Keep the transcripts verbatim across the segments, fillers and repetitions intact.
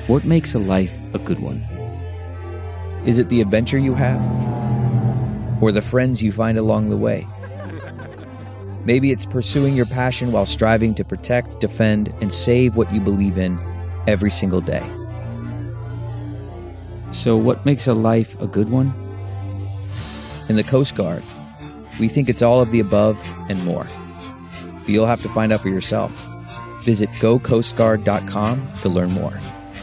What makes a life a good one? Is it the adventure you have? Or the friends you find along the way? Maybe it's pursuing your passion while striving to protect, defend, and save what you believe in every single day. So what makes a life a good one? In the Coast Guard, we think it's all of the above and more. But you'll have to find out for yourself. Visit go coast guard dot com to learn more.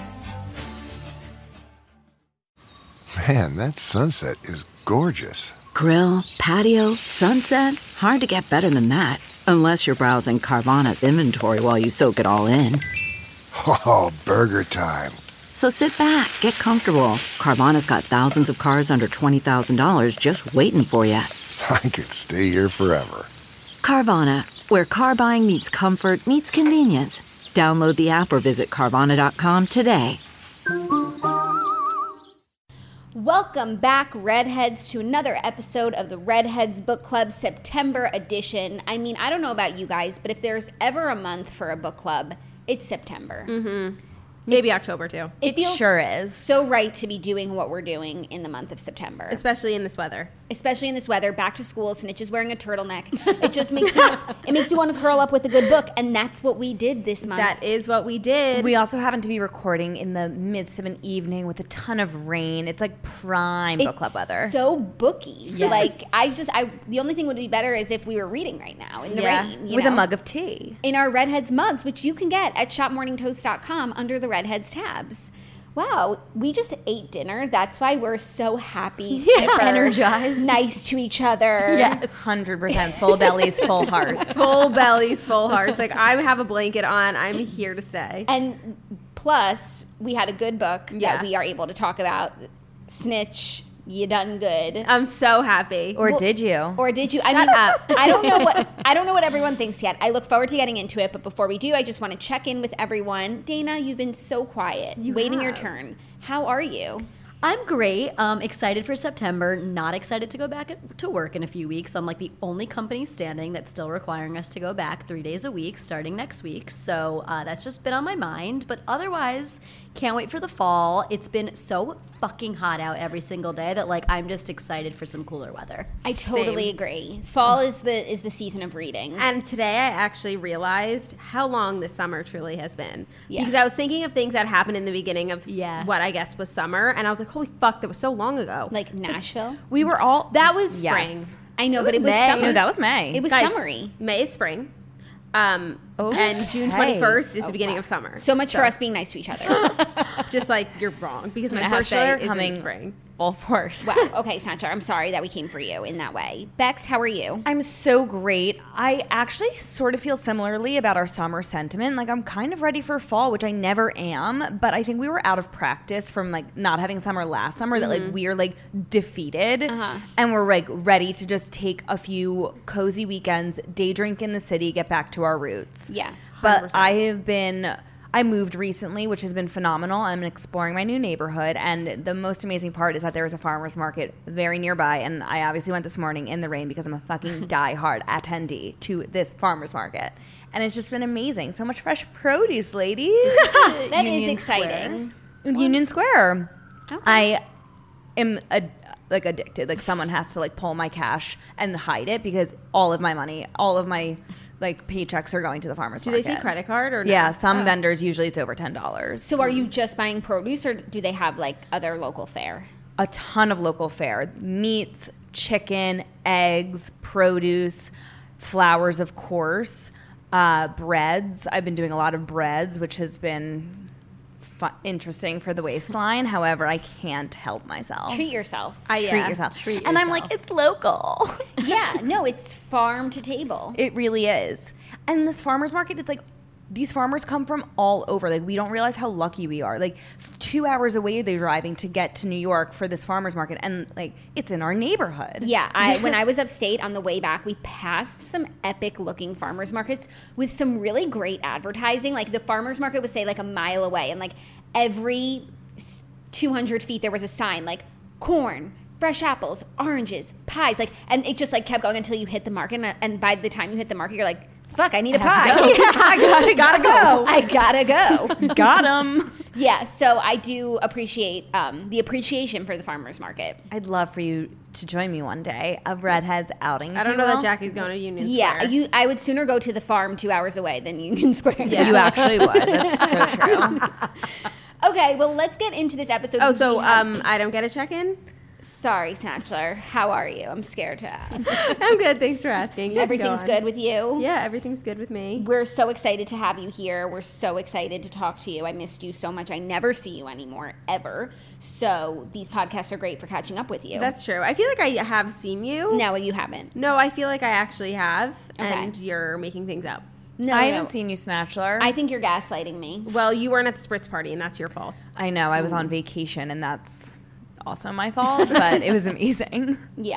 Man, that sunset is gorgeous. Grill, patio, sunset. Hard to get better than that. Unless you're browsing Carvana's inventory while you soak it all in. Oh, burger time. So sit back, get comfortable. Carvana's got thousands of cars under twenty thousand dollars just waiting for you. I could stay here forever. Carvana, where car buying meets comfort meets convenience. Download the app or visit Carvana dot com today. Welcome back, Redheads, to another episode of the Redheads Book Club September edition. I mean, I don't know about you guys, but if there's ever a month for a book club, it's September. Mm-hmm. Maybe October, too. It, It feels sure is. so right to be doing what we're doing in the month of September. Especially in this weather. Especially in this weather. Back to school, Snitch is wearing a turtleneck. It just makes you, it makes you want to curl up with a good book, and that's what we did this month. That is what we did. We also happen to be recording in the midst of an evening with a ton of rain. It's like prime book club weather. So booky. Yes. Like, I just, I the only thing would be better is if we were reading right now in the yeah. rain. You with know? a mug of tea. In our Redheads mugs, which you can get at shop morning toast dot com under the Redheads tabs. Wow, we just ate dinner. That's why we're so happy, Yeah. chipper, Energized. nice to each other. Yes. one hundred percent full bellies, full hearts. Full bellies, full hearts. Like, I have a blanket on. I'm here to stay. And plus, we had a good book Yeah. that we are able to talk about. Snitch, you done good. I'm so happy. Or Well, did you? Or did you? I Shut mean, up. I don't know what I don't know what everyone thinks yet. I look forward to getting into it, but before we do, I just want to check in with everyone. Dana, you've been so quiet, You waiting your have. turn. How are you? I'm great. Um, excited for September. Not excited to go back at- to work in a few weeks. I'm like the only company standing that's still requiring us to go back three days a week starting next week. So uh, that's just been on my mind. But otherwise, can't wait for the fall. It's been so fucking hot out every single day that like I'm just excited for some cooler weather. I totally Same. agree. Fall is the is the season of reading. And today I actually realized how long this summer truly has been. Yeah. Because I was thinking of things that happened in the beginning of s- Yeah. what I guess was summer, and I was like, holy fuck, that was so long ago. Like Nashville. We were all. That was Yes. spring. I know, It but was it was May. summer. No, that was May. It was Guys, summery. May is spring. Um, Okay. And June twenty-first is the beginning of summer. So much for us being nice to each other. Just like, you're wrong, because my Snatcher birthday is coming in spring. full force. Wow. Okay, Snatcher, I'm sorry that we came for you in that way. Bex, how are you? I'm so great. I actually sort of feel similarly about our summer sentiment. Like, I'm kind of ready for fall, which I never am. But I think we were out of practice from, like, not having summer last summer, that, like, we're, like, defeated. Uh-huh. And we're, like, ready to just take a few cozy weekends, day drink in the city, get back to our roots. Yeah. But one hundred percent. I have been... I moved recently, which has been phenomenal. I'm exploring my new neighborhood, and the most amazing part is that there is a farmer's market very nearby, and I obviously went this morning in the rain because I'm a fucking diehard attendee to this farmer's market. And it's just been amazing. So much fresh produce, ladies. That is Union exciting. Square. Union Square. Okay. I am a, like addicted. Like, someone has to like pull my cash and hide it because all of my money, all of my like paychecks are going to the farmer's Do market. they take credit card or no? Yeah, some Oh. vendors, usually it's over ten dollars. So are you just buying produce, or do they have like other local fare? A ton of local fare. Meats, chicken, eggs, produce, flowers, of course, uh, breads. I've been doing a lot of breads, which has been fu- interesting for the waistline. However, I can't help myself. Treat yourself. I- Treat yeah, yourself. treat and I'm yourself. like, it's local. Yeah, no, it's farm to table. It really is. And this farmer's market, it's like, these farmers come from all over. Like, we don't realize how lucky we are. Like, f- two hours away they're driving to get to New York for this farmer's market. And, like, it's in our neighborhood. Yeah, I, when I was upstate on the way back, we passed some epic looking farmers markets with some really great advertising. Like, the farmers market would say like a mile away, and like every s- two hundred feet there was a sign like corn, fresh apples, oranges, pies. Like, and it just like kept going until you hit the market. And, and by the time you hit the market, you're like, fuck, I need a pie. Yeah, I gotta, gotta go. I gotta go. Got him. Yeah, so I do appreciate um, the appreciation for the farmer's market. I'd love for you to join me one day. A redhead's outing. I if don't you know will. that Jackie's going to Union Yeah, Square. you. I would sooner go to the farm two hours away than Union Square. Yeah. You actually would. That's so true. Okay, well, let's get into this episode. Oh, so We have- um, I don't get a check-in? Sorry, Snatchler. How are you? I'm scared to ask. I'm good. Thanks for asking. You can go Everything's on. good with you? Yeah, everything's good with me. We're so excited to have you here. We're so excited to talk to you. I missed you so much. I never see you anymore, ever. So these podcasts are great for catching up with you. That's true. I feel like I have seen you. No, you haven't. No, I feel like I actually have, Okay. and you're making things up. No, I no. haven't seen you, Snatchler. I think you're gaslighting me. Well, you weren't at the Spritz party, and that's your fault. I know. I was on vacation, and that's also my fault, but it was amazing. Yeah.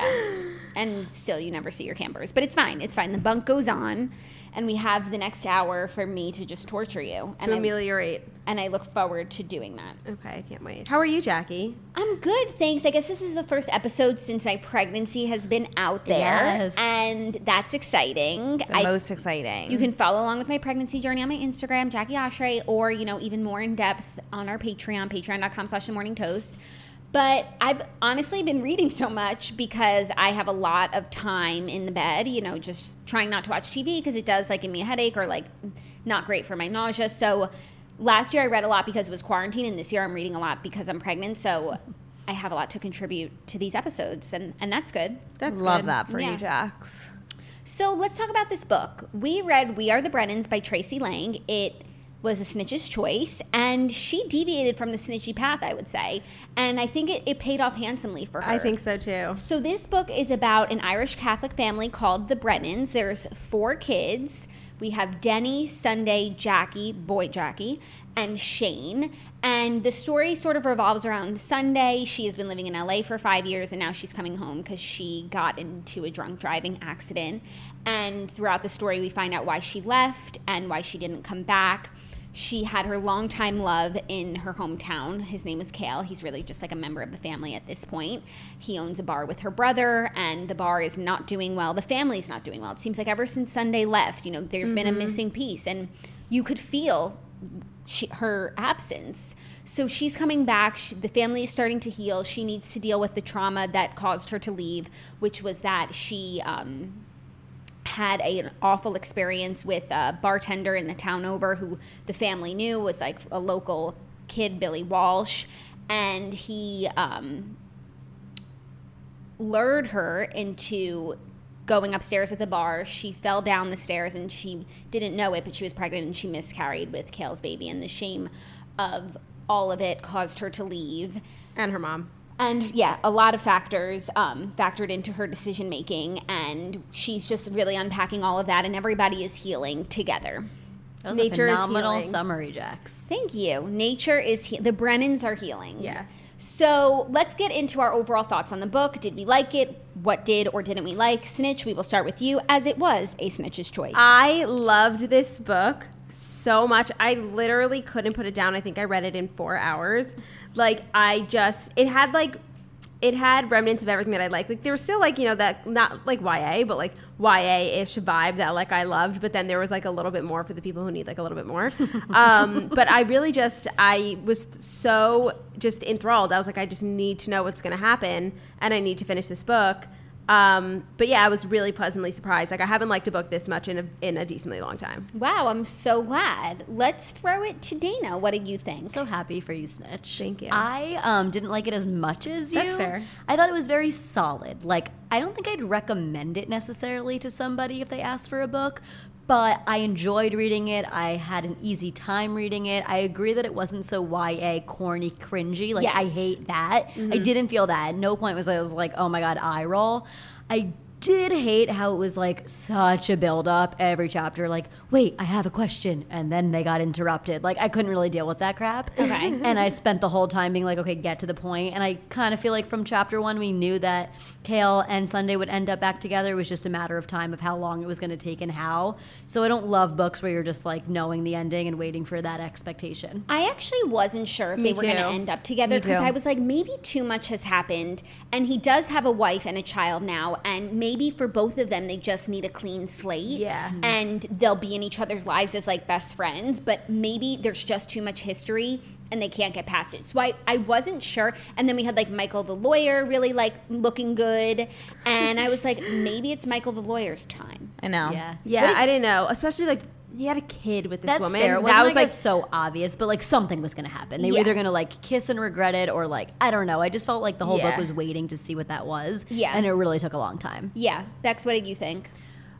And still, you never see your campers. But it's fine. It's fine. The bunk goes on, and we have the next hour for me to just torture you. To And I, ameliorate. and I look forward to doing that. Okay, I can't wait. How are you, Jackie? I'm good, thanks. I guess this is the first episode since my pregnancy has been out there. Yes. And that's exciting. The I, most exciting. you can follow along with my pregnancy journey on my Instagram, Jackie Oshray, or, you know, even more in depth on our Patreon, patreon.com slash the morning toast. But I've honestly been reading so much because I have a lot of time in the bed, you know, just trying not to watch T V because it does like give me a headache or like not great for my nausea. So last year I read a lot because it was quarantine, and this year I'm reading a lot because I'm pregnant. So I have a lot to contribute to these episodes, and, and that's good. That's Love good. that for Yeah. you, Jax. So let's talk about this book. We read We Are the Brennans by Tracy Lang. It was a snitch's choice, and she deviated from the snitchy path, I would say. And I think it, it paid off handsomely for her. I think so, too. So this book is about an Irish Catholic family called the Brennans. There's four kids. We have Denny, Sunday, Jackie, boy Jackie, and Shane. And the story sort of revolves around Sunday. She has been living in L A for five years, and now she's coming home because she got into a drunk driving accident. And throughout the story, we find out why she left and why she didn't come back. She had her longtime love in her hometown. His name is Cale. He's really just like a member of the family at this point. He owns a bar with her brother, and the bar is not doing well. The family's not doing well. It seems like ever since Sunday left, you know, there's mm-hmm. been a missing piece, and you could feel she, her absence. So she's coming back. She, the family is starting to heal. She needs to deal with the trauma that caused her to leave, which was that she um, had a, an awful experience with a bartender in the town over who the family knew was like a local kid, Billy Walsh, and he um, lured her into going upstairs at the bar. She fell down the stairs, and she didn't know it, but she was pregnant, and she miscarried with Cale's baby, and the shame of all of it caused her to leave. And her mom. And yeah, a lot of factors um, factored into her decision making, and she's just really unpacking all of that, and everybody is healing together. That was Nature a is phenomenal healing. summary, Jax. Thank you. Nature is he- the Brennans are healing. Yeah. So let's get into our overall thoughts on the book. Did we like it? What did or didn't we like? Snitch, we will start with you, as it was a snitch's choice. I loved this book so much. I literally couldn't put it down. I think I read it in four hours. Like, I just, it had like, it had remnants of everything that I liked. Like, there was still like, you know, that, not like Y A, but like Y A-ish vibe that like I loved. But then there was like a little bit more for the people who need like a little bit more. um, but I really just, I was so just enthralled. I was like, I just need to know what's going to happen, and I need to finish this book. Um, but yeah, I was really pleasantly surprised. Like, I haven't liked a book this much in a, in a decently long time. Wow, I'm so glad. Let's throw it to Dana. What did you think? I'm so happy for you, Snitch. Thank you. I um, didn't like it as much as you. That's fair. I thought it was very solid. Like, I don't think I'd recommend it necessarily to somebody if they asked for a book, but I enjoyed reading it. I had an easy time reading it. I agree that it wasn't so Y A, corny, cringy. Like, Yes. I hate that. Mm-hmm. I didn't feel that. At no point was I was like, oh my God, eye roll. I did hate how it was like such a build up every chapter, like, wait, I have a question, and then they got interrupted. Like, I couldn't really deal with that crap. Okay. And I spent the whole time being like, okay, get to the point. And I kind of feel like from chapter one we knew that Cale and Sunday would end up back together. It was just a matter of time of how long it was going to take and how. So I don't love books where you're just like knowing the ending and waiting for that expectation. I actually wasn't sure if Me they were going to too. end up together Me too. because I was like, maybe too much has happened, and he does have a wife and a child now, and maybe for both of them, they just need a clean slate. Yeah. Mhm. And they'll be in each other's lives as like best friends, but maybe there's just too much history and they can't get past it. So I, I wasn't sure. And then we had like Michael the lawyer really like looking good. And I was like, maybe it's Michael the lawyer's time. I know. Yeah. Yeah, I didn't know. Especially like he had a kid with this That's woman. fair. It That wasn't was like, like so obvious, but like something was going to happen. They were Yeah. either going to like kiss and regret it, or like I don't know. I just felt like the whole Yeah. book was waiting to see what that was. Yeah. and it really took a long time. Yeah. Bex, what did you think?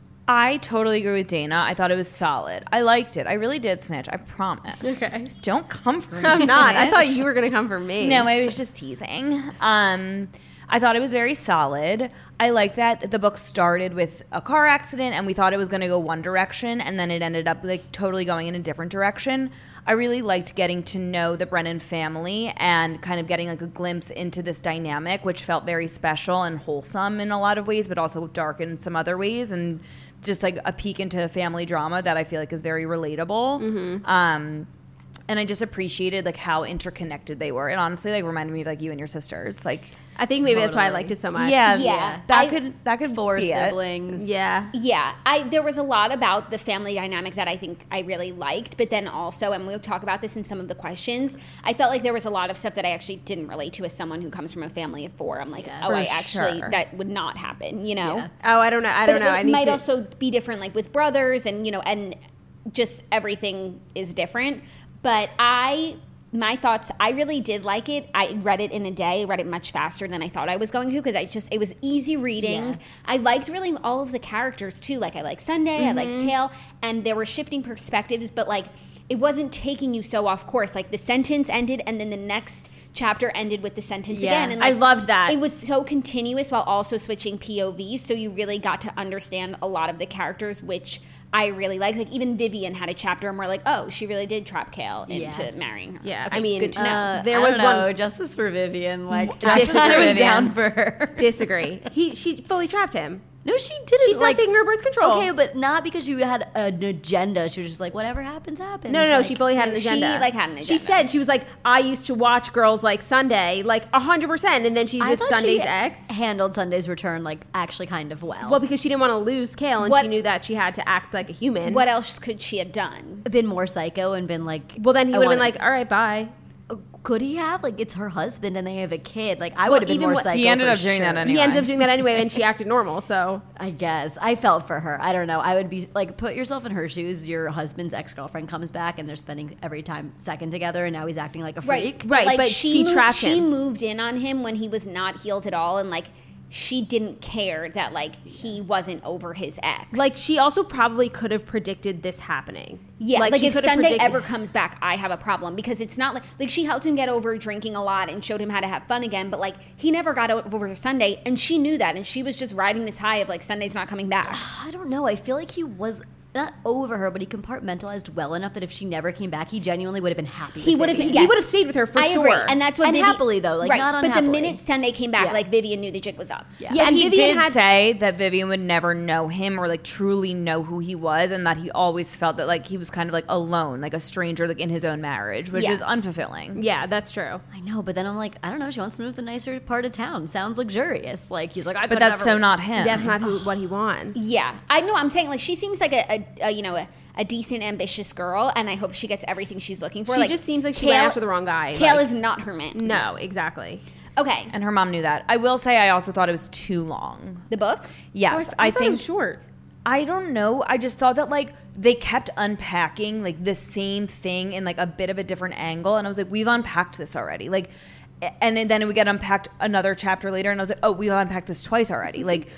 I totally agree with Dana. I thought it was solid. I liked it. I really did, Snitch. I promise. Okay. Don't come for me. I'm not. I Snitch. thought you were going to come for me. No, I was just teasing. Um, I thought it was very solid. I like that the book started with a car accident and we thought it was going to go one direction and then it ended up like totally going in a different direction. I really liked getting to know the Brennan family and kind of getting like a glimpse into this dynamic, which felt very special and wholesome in a lot of ways, but also dark in some other ways, and just like a peek into family drama that I feel like is very relatable. Mm-hmm. Um, and I just appreciated like how interconnected they were. It honestly like reminded me of like you and your sisters. Like I think maybe that's why I Totally. liked it so much. yeah, Yeah. that I- could that could Four be it. siblings. Yeah. Yeah, I there was a lot about the family dynamic that I think I really liked, but then also, and we'll talk about this in some of the questions, I felt like there was a lot of stuff that I actually didn't relate to as someone who comes from a family of four. I'm like, oh, For I actually, sure. that would not happen, you know? Yeah. Oh, I don't know. I But don't know. it I need might to. also be different, like with brothers, and, you know, and just everything is different. But I... My thoughts, I really did like it. I read it in a day, read it much faster than I thought I was going to because I just, it was easy reading. Yeah. I liked really all of the characters too. Like I liked Sunday, I liked Kale, and there were shifting perspectives, but like it wasn't taking you so off course. Like the sentence ended and then the next chapter ended with the sentence Yeah. again. And I like, loved that. It was so continuous while also switching P O Vs, so you really got to understand a lot of the characters, which I really liked. Like even Vivian had a chapter and we're like, oh, she really did trap Kale into Yeah. marrying her. Yeah, Okay, I mean, good to know. Uh, There I was don't know, one- justice for Vivian. Like Justice justice for was Vivian. down for her. Disagree. He she fully trapped him. No, she didn't. She stopped like, taking her birth control. Okay, but not because you had an agenda. She was just like, whatever happens, happens. No, no, no. Like, she fully had an she, agenda. like, had an She agenda. said she was like, I used to watch girls like Sunday, like a hundred percent, and then she's I with thought Sunday's she ex. handled Sunday's return like actually kind of well. Well, because she didn't want to lose Kale, and What- she knew that she had to act like a human. What else could she have done? been more psycho and been like, Well, then he I would have been wanna- like, all right, bye. could he have? Like, it's her husband and they have a kid. Like, I Well, would have been even more what- psycho. He ended for up doing that sure. anyway. He ended up doing that anyway, and she acted normal. So I guess I felt for her. I don't know. I would be like, put yourself in her shoes. Your husband's ex girlfriend comes back, and they're spending every time second together, and now he's acting like a freak. Right, like, but she she moved, trapped she him. moved in on him when he was not healed at all, and like she didn't care that like he wasn't over his ex. Like, she also probably could have predicted this happening. yeah, like, she if could have Sunday predicted- ever comes back, I have a problem because it's not like like she helped him get over drinking a lot and showed him how to have fun again, but like he never got over Sunday, and she knew that, and she was just riding this high of like Sunday's not coming back. I don't know. I feel like he was not over her, but he compartmentalized well enough that if she never came back, he genuinely would have been happy. He with would have Vivian. been. He would have stayed with her for I sure. agree, and that's what And Vivi- happily, though, like, right. not But the unhappily. minute Sunday came back, Yeah. like Vivian knew the jig was up. Yeah. Yeah, and he Vivian did had- say that Vivian would never know him or like truly know who he was, and that he always felt that like he was kind of like alone, like a stranger, like in his own marriage, which Yeah. is unfulfilling. Yeah, that's true. I know, but then I'm like, I don't know. She wants to move to the nicer part of town. Sounds luxurious. Like, he's like, I But could that's never- so not him. That's not who, what he wants. Yeah, I know. I'm saying like she seems like a, a, a you know a, a decent, ambitious girl, and I hope she gets everything she's looking for. She like, just seems like she went after the wrong guy. Kale Like- is not her man. No, exactly. Okay, And her mom knew that. I will say, I also thought it was too long. the book. Yes, Oh, I, I, thought it think was short. I don't know. I just thought that like they kept unpacking like the same thing in like a bit of a different angle, and I was like, we've unpacked this already. Like, and then we get unpacked another chapter later, and I was like, oh, we've unpacked this twice already. Like,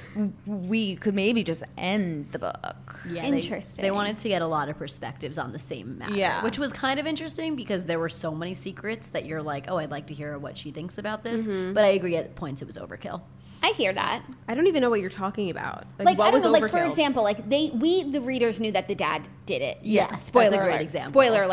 we could maybe just end the book. Yeah, Interesting. They, they wanted to get a lot of perspectives on the same matter, Yeah. which was kind of interesting because there were so many secrets that you're like, oh, I'd like to hear what she thinks about this. Mm-hmm. But I agree at points it was overkill. I hear that. I don't even know what you're talking about. Like, Like what I don't was know, like for overkill? example, like they we the readers knew that the dad did it. Yes, that's a spoiler great alert. example. Spoiler alert.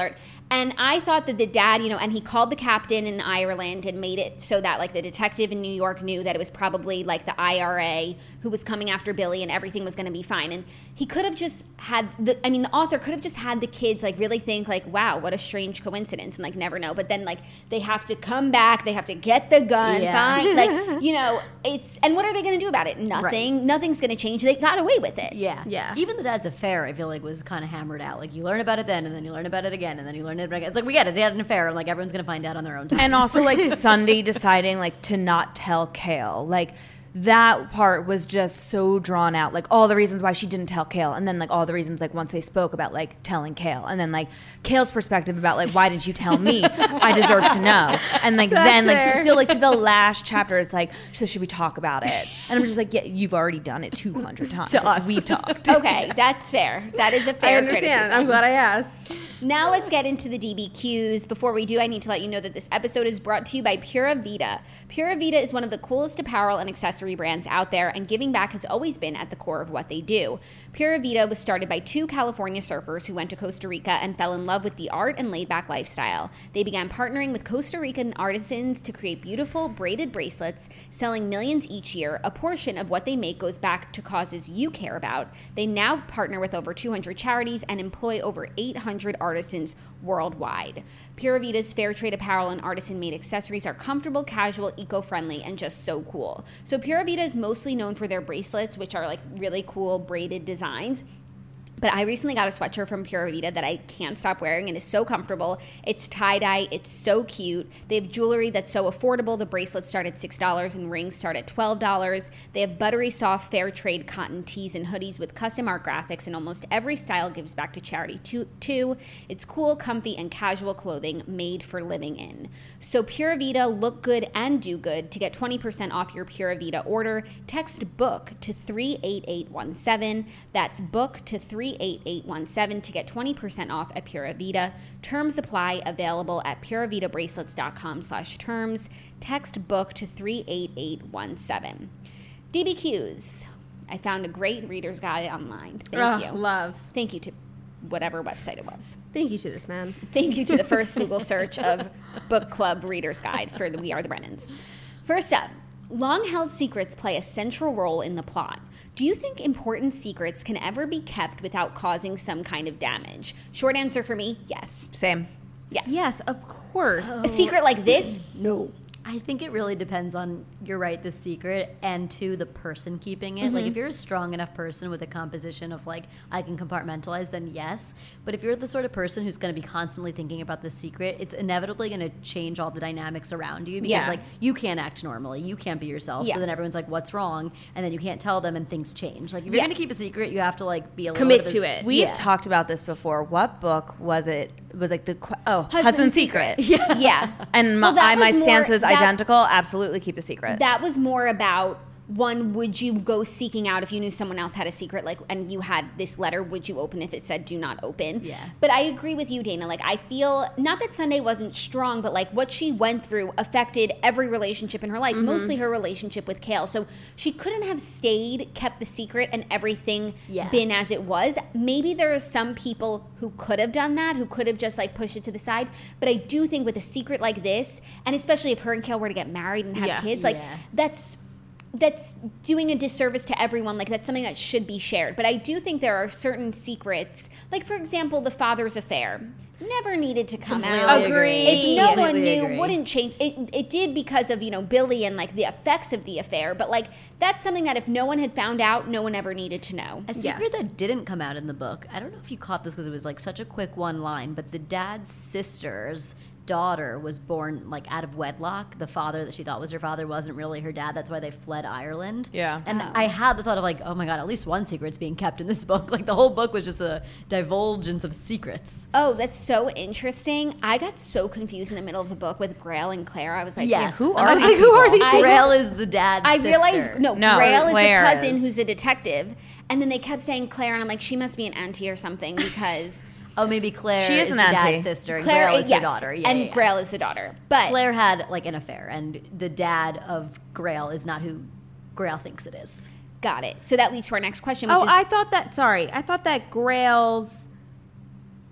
And I thought that the dad, you know, and he called the captain in Ireland and made it so that, like, the detective in New York knew that it was probably, like, the I R A who was coming after Billy and everything was going to be fine. And he could have just had, the, I mean, the author could have just had the kids, like, really think, like, wow, what a strange coincidence, and, like, never know. But then, like, they have to come back, they have to get the gun, Yeah. fine. Like, you know, it's, and what are they going to do about it? Nothing. Right. Nothing's going to change. They got away with it. Yeah. Yeah. Even the dad's affair, I feel like, was kind of hammered out. Like, you learn about it then, and then you learn about it again, and then you learn it again. It's like, we get it. They had an affair. Like, everyone's going to find out on their own time. And also, like, Sunday deciding, like, to not tell Kale. Like, that part was just so drawn out. Like, all the reasons why she didn't tell Kale. And then, like, all the reasons, like, once they spoke about, like, telling Kale. And then, like, Kale's perspective about, like, why didn't you tell me? I deserve to know. And, like, That's then, like, fair. still, like, to the last chapter, it's like, so should we talk about it? And I'm just like, yeah, you've already done it two hundred times. To Like, us. We've talked. Okay, that's fair. That is a fair I understand. criticism. I'm glad I asked. Now let's get into the D B Qs. Before we do, I need to let you know that this episode is brought to you by Pura Vida. Pura Vida is one of the coolest apparel and accessory brands out there, and giving back has always been at the core of what they do. Pura Vida was started by two California surfers who went to Costa Rica and fell in love with the art and laid-back lifestyle. They began partnering with Costa Rican artisans to create beautiful braided bracelets, selling millions each year. A portion of what they make goes back to causes you care about. They now partner with over two hundred charities and employ over eight hundred artisans worldwide. Pura Vida's fair trade apparel and artisan-made accessories are comfortable, casual, eco-friendly, and just so cool. So Pura Vida is mostly known for their bracelets, which are like really cool braided designs. But I recently got a sweatshirt from Pura Vida that I can't stop wearing and is so comfortable. It's tie-dye. It's so cute. They have jewelry that's so affordable. The bracelets start at six dollars and rings start at twelve dollars. They have buttery soft fair trade cotton tees and hoodies with custom art graphics, and almost every style gives back to charity too. too. It's cool, comfy, and casual clothing made for living in. So Pura Vida, look good and do good. To get twenty percent off your Pura Vida order, text BOOK to three eight eight one seven. That's BOOK to three eight eight one seven to get twenty percent off at Pura Vida. Terms apply. Available at puravidabracelets.com slash terms. Text BOOK to three eight eight one seven. D B Qs. I found a great reader's guide online. Thank Ugh, you. Love. Thank you to whatever website it was. Thank you to this man. Thank you to the first Google search of book club reader's guide for the We Are the Brennans. First up, long-held secrets play a central role in the plot. Do you think important secrets can ever be kept without causing some kind of damage? Short answer for me, yes. Same. Yes. Yes, of course. A secret like this? No. I think it really depends on, you're right, the secret, and to the person keeping it. Like, if you're a strong enough person with a composition of, like, I can compartmentalize, then yes. But if you're the sort of person who's going to be constantly thinking about the secret, it's inevitably going to change all the dynamics around you. Because, Yeah. like, you can't act normally. You can't be yourself. Yeah. So then everyone's like, what's wrong? And then you can't tell them, and things change. Like, if you're Yeah. going to keep a secret, you have to, like, be a little Commit bit of to a- it. We've Yeah. talked about this before. What book was it? It was like the qu- oh Husband's husband's, Secret. secret. Yeah. And my, Well, that I, my was more- stance is that- identical. Absolutely keep the secret. That was more about, one, would you go seeking out if you knew someone else had a secret, like, and you had this letter, would you open if it said do not open? Yeah. But I agree with you, Dana. Like, I feel, not that Sunday wasn't strong, but, like, what she went through affected every relationship in her life, mostly her relationship with Kale. So she couldn't have stayed, kept the secret, and everything Yeah. been as it was. Maybe there are some people who could have done that, who could have just, like, pushed it to the side. But I do think with a secret like this, and especially if her and Kale were to get married and have Yeah. kids, like, Yeah. that's that's doing a disservice to everyone. Like, that's something that should be shared. But I do think there are certain secrets, like, for example, the father's affair never needed to come Completely out. agree. If no one Completely knew, agree. wouldn't change. It, it did because of, you know, Billy and, like, the effects of the affair. But, like, that's something that if no one had found out, no one ever needed to know. A secret Yes. that didn't come out in the book, I don't know if you caught this because it was like such a quick one line, but the dad's sister's daughter was born like out of wedlock. The father that she thought was her father wasn't really her dad. That's why they fled Ireland. Yeah. And Oh. I had the thought of like, oh my God, at least one secret's being kept in this book. Like the whole book was just a divulgence of secrets. Oh, that's so interesting. I got so confused in the middle of the book with Grail and Claire. I was like, Yes. who I are was these like, who are people? these? I- Grail is the dad's I sister. realized, no, No, Grail is Claire the cousin is. who's a detective. And then they kept saying Claire, and I'm like, she must be an auntie or something because Oh, maybe Claire She is is an the auntie. dad's sister and Claire Grail is yes, her daughter. Yeah, and yeah, yeah. Grail is the daughter. But Claire had like an affair, and the dad of Grail is not who Grail thinks it is. got it. So that leads to our next question, which Oh, is I thought that. Sorry, I thought that Grail's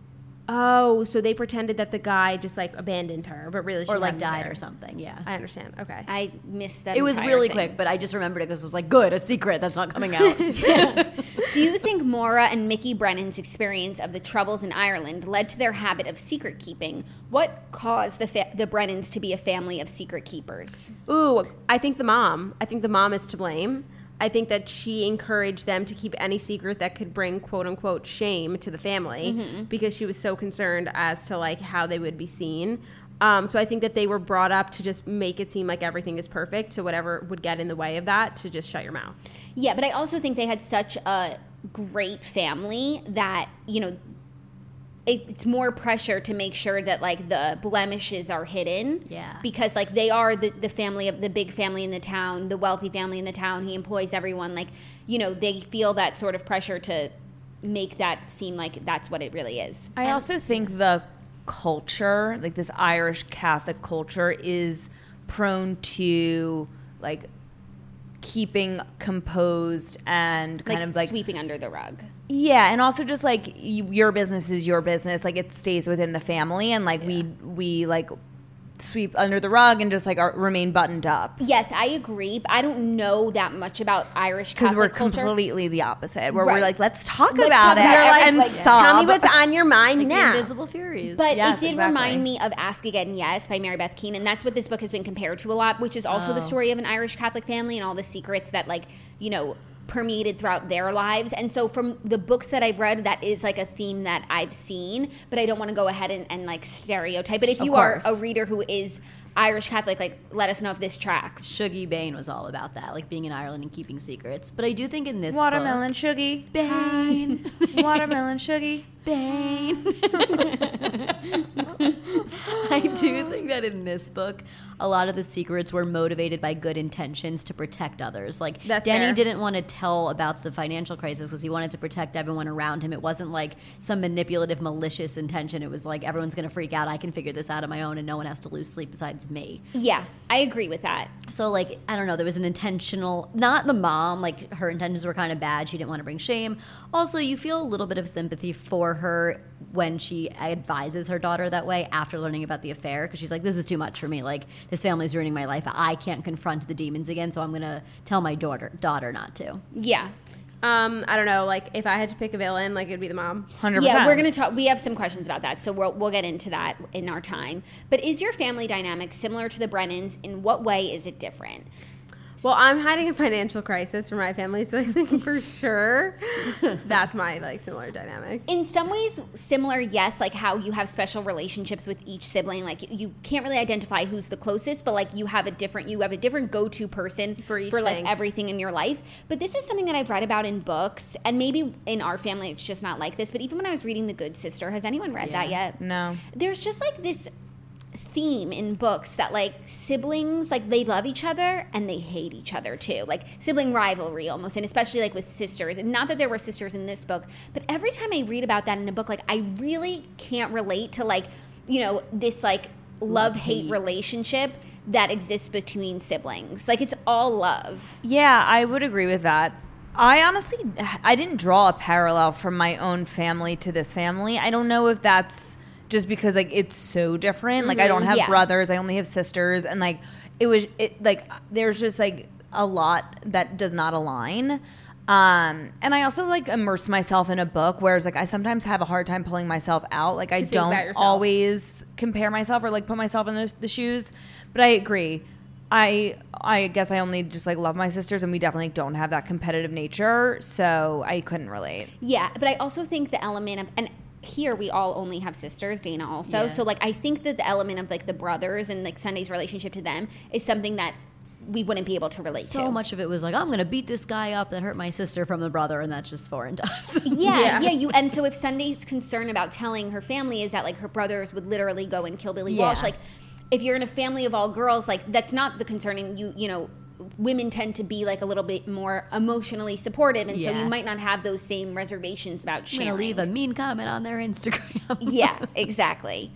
Oh, so they pretended that the guy just like abandoned her, but really she Or like left died her. or something, yeah. I understand. Okay. I missed that. It was entire really thing. quick, but I just remembered it because it was like, good, a secret that's not coming out. Do you think Maura and Mickey Brennan's experience of the Troubles in Ireland led to their habit of secret keeping? What caused the fa- the Brennans to be a family of secret keepers? Ooh, I think the mom. I think the mom is to blame. I think that she encouraged them to keep any secret that could bring quote unquote shame to the family Mm-hmm. because she was so concerned as to like how they would be seen. Um, so I think that they were brought up to just make it seem like everything is perfect. So whatever would get in the way of that, to just shut your mouth. Yeah, but I also think they had such a great family that, you know, it, it's more pressure to make sure that like the blemishes are hidden. Yeah. Because like they are the, the family of the big family in the town, the wealthy family in the town. He employs everyone. Like, you know, they feel that sort of pressure to make that seem like that's what it really is. I also think the culture, like this Irish Catholic culture, is prone to like keeping composed and kind like of like sweeping under the rug. yeah, and also just like you, your business is your business, like it stays within the family, and like we we like sweep under the rug and just like are, remain buttoned up. Yes, I agree. But I don't know that much about Irish Because Catholic we're culture. completely the opposite, where Right. we're like, let's talk Let's about talk it about it. and Like, sob. Tell me what's on your mind Like the now. Invisible Furies. But Yes, it did exactly. remind me of Ask Again Yes by Mary Beth Keane, and that's what this book has been compared to a lot, which is also the story of an Irish Catholic family and all the secrets that, like, you know, permeated throughout their lives. And so from the books that I've read, that is like a theme that I've seen, but I don't want to go ahead and, and like stereotype. But if Of you are course. a reader who is Irish Catholic, like, let us know if this tracks. Shuggy Bane was all about that, like being in Ireland and keeping secrets. But I do think in this Watermelon book, Shuggy. Bane. Watermelon Shuggy. Bane. I do think that in this book, a lot of the secrets were motivated by good intentions to protect others. Like, That's Denny fair. didn't want to tell about the financial crisis because he wanted to protect everyone around him. It wasn't like some manipulative, malicious intention. It was like, everyone's going to freak out. I can figure this out on my own, and no one has to lose sleep besides me. Yeah, I agree with that. So, like, I don't know, there was an intentional, not the mom, like, her intentions were kind of bad. She didn't want to bring shame. Also, you feel a little bit of sympathy for her when she advises her daughter that way after learning about the affair, because she's like, this is too much for me. Like, this family's ruining my life. I can't confront the demons again, so I'm going to tell my daughter daughter not to. Yeah. Um, I don't know. Like, if I had to pick a villain, like, it'd be the mom. one hundred percent. Yeah, we're going to talk. We have some questions about that, so we'll, we'll get into that in our time. But is your family dynamic similar to the Brennans? In what way is it different? Well, I'm hiding a financial crisis for my family, so I think for sure that's my, like, similar dynamic. In some ways, similar, yes, like how you have special relationships with each sibling. Like, you can't really identify who's the closest, but like you have a different, you have a different go-to person For each for like thing. everything in your life. But this is something that I've read about in books, and maybe in our family it's just not like this. But even when I was reading The Good Sister, has anyone read that yet? No. There's just like this theme in books that like siblings, like they love each other and they hate each other too, like sibling rivalry almost, and especially like with sisters. And not that there were sisters in this book, but every time I read about that in a book, like I really can't relate to like, you know, this like love hate relationship that exists between siblings. Like it's all love. Yeah, I would agree with that. I honestly, I didn't draw a parallel from my own family to this family. I don't know if that's just because like it's so different. Like I don't have Yeah. brothers, I only have sisters, and like it was it like there's just like a lot that does not align. Um, and I also like immerse myself in a book, whereas like I sometimes have a hard time pulling myself out. Like I think about don't yourself. always compare myself or like put myself in the, the shoes. But I agree. I I guess I only just like love my sisters, and we definitely don't have that competitive nature, so I couldn't relate. Yeah, but I also think the element of, and here we all only have sisters, Dana also. Yeah. So like I think that the element of like the brothers and like Sunday's relationship to them is something that we wouldn't be able to relate So to. much of it was like, I'm going to beat this guy up that hurt my sister from the brother, and that's just foreign to us. Yeah, Yeah. yeah, you and so if Sunday's concern about telling her family is that like her brothers would literally go and kill Billy Walsh, Yeah. like if you're in a family of all girls, like that's not the concern, and you you know women tend to be like a little bit more emotionally supportive, and so Yeah. you might not have those same reservations about I'm sharing. going to leave a mean comment on their Instagram. Yeah, exactly.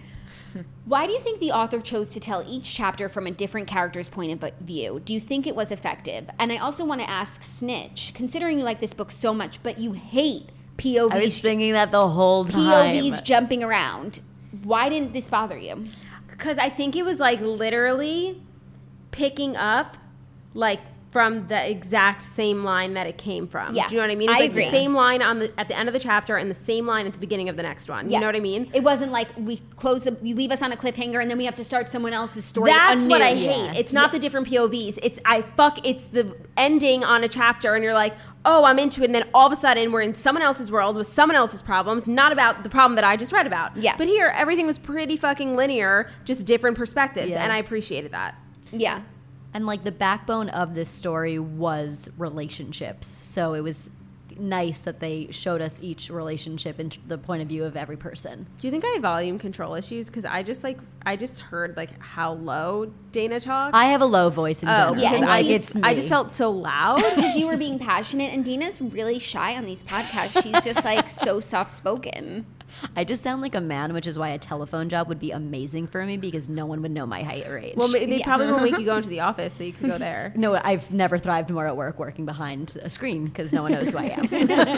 Why do you think the author chose to tell each chapter from a different character's point of view? Do you think it was effective? And I also want to ask Snitch, considering you like this book so much, but you hate P O Vs. I was thinking that the whole time. P O Vs jumping around. Why didn't this bother you? Because I think it was like literally picking up like from the exact same line that it came from. Yeah, Do you know what I mean? It's I like agree. the same line on the at the end of the chapter and the same line at the beginning of the next one. You Yeah. know what I mean? It wasn't like we close the, you leave us on a cliffhanger and then we have to start someone else's story. That's what I anew. hate. It's not the different P O Vs. It's I fuck. It's the ending on a chapter, and you're like, oh, I'm into it, and then all of a sudden we're in someone else's world with someone else's problems, not about the problem that I just read about. Yeah. But here, everything was pretty fucking linear, just different perspectives, Yeah. and I appreciated that. Yeah. And like the backbone of this story was relationships. So it was nice that they showed us each relationship and the point of view of every person. Do you think I have volume control issues? Because I just like I just heard like how low Dana talks. I have a low voice in oh, general. Yeah, because and I she's- just I just felt so loud. Because you were being passionate, and Dina's really shy on these podcasts. She's just like so soft spoken. I just sound like a man, which is why a telephone job would be amazing for me because no one would know my height or age. Well, they Yeah. probably won't make you go into the office, so you could go there. no, I've never thrived more at work working behind a screen because no one knows who I am.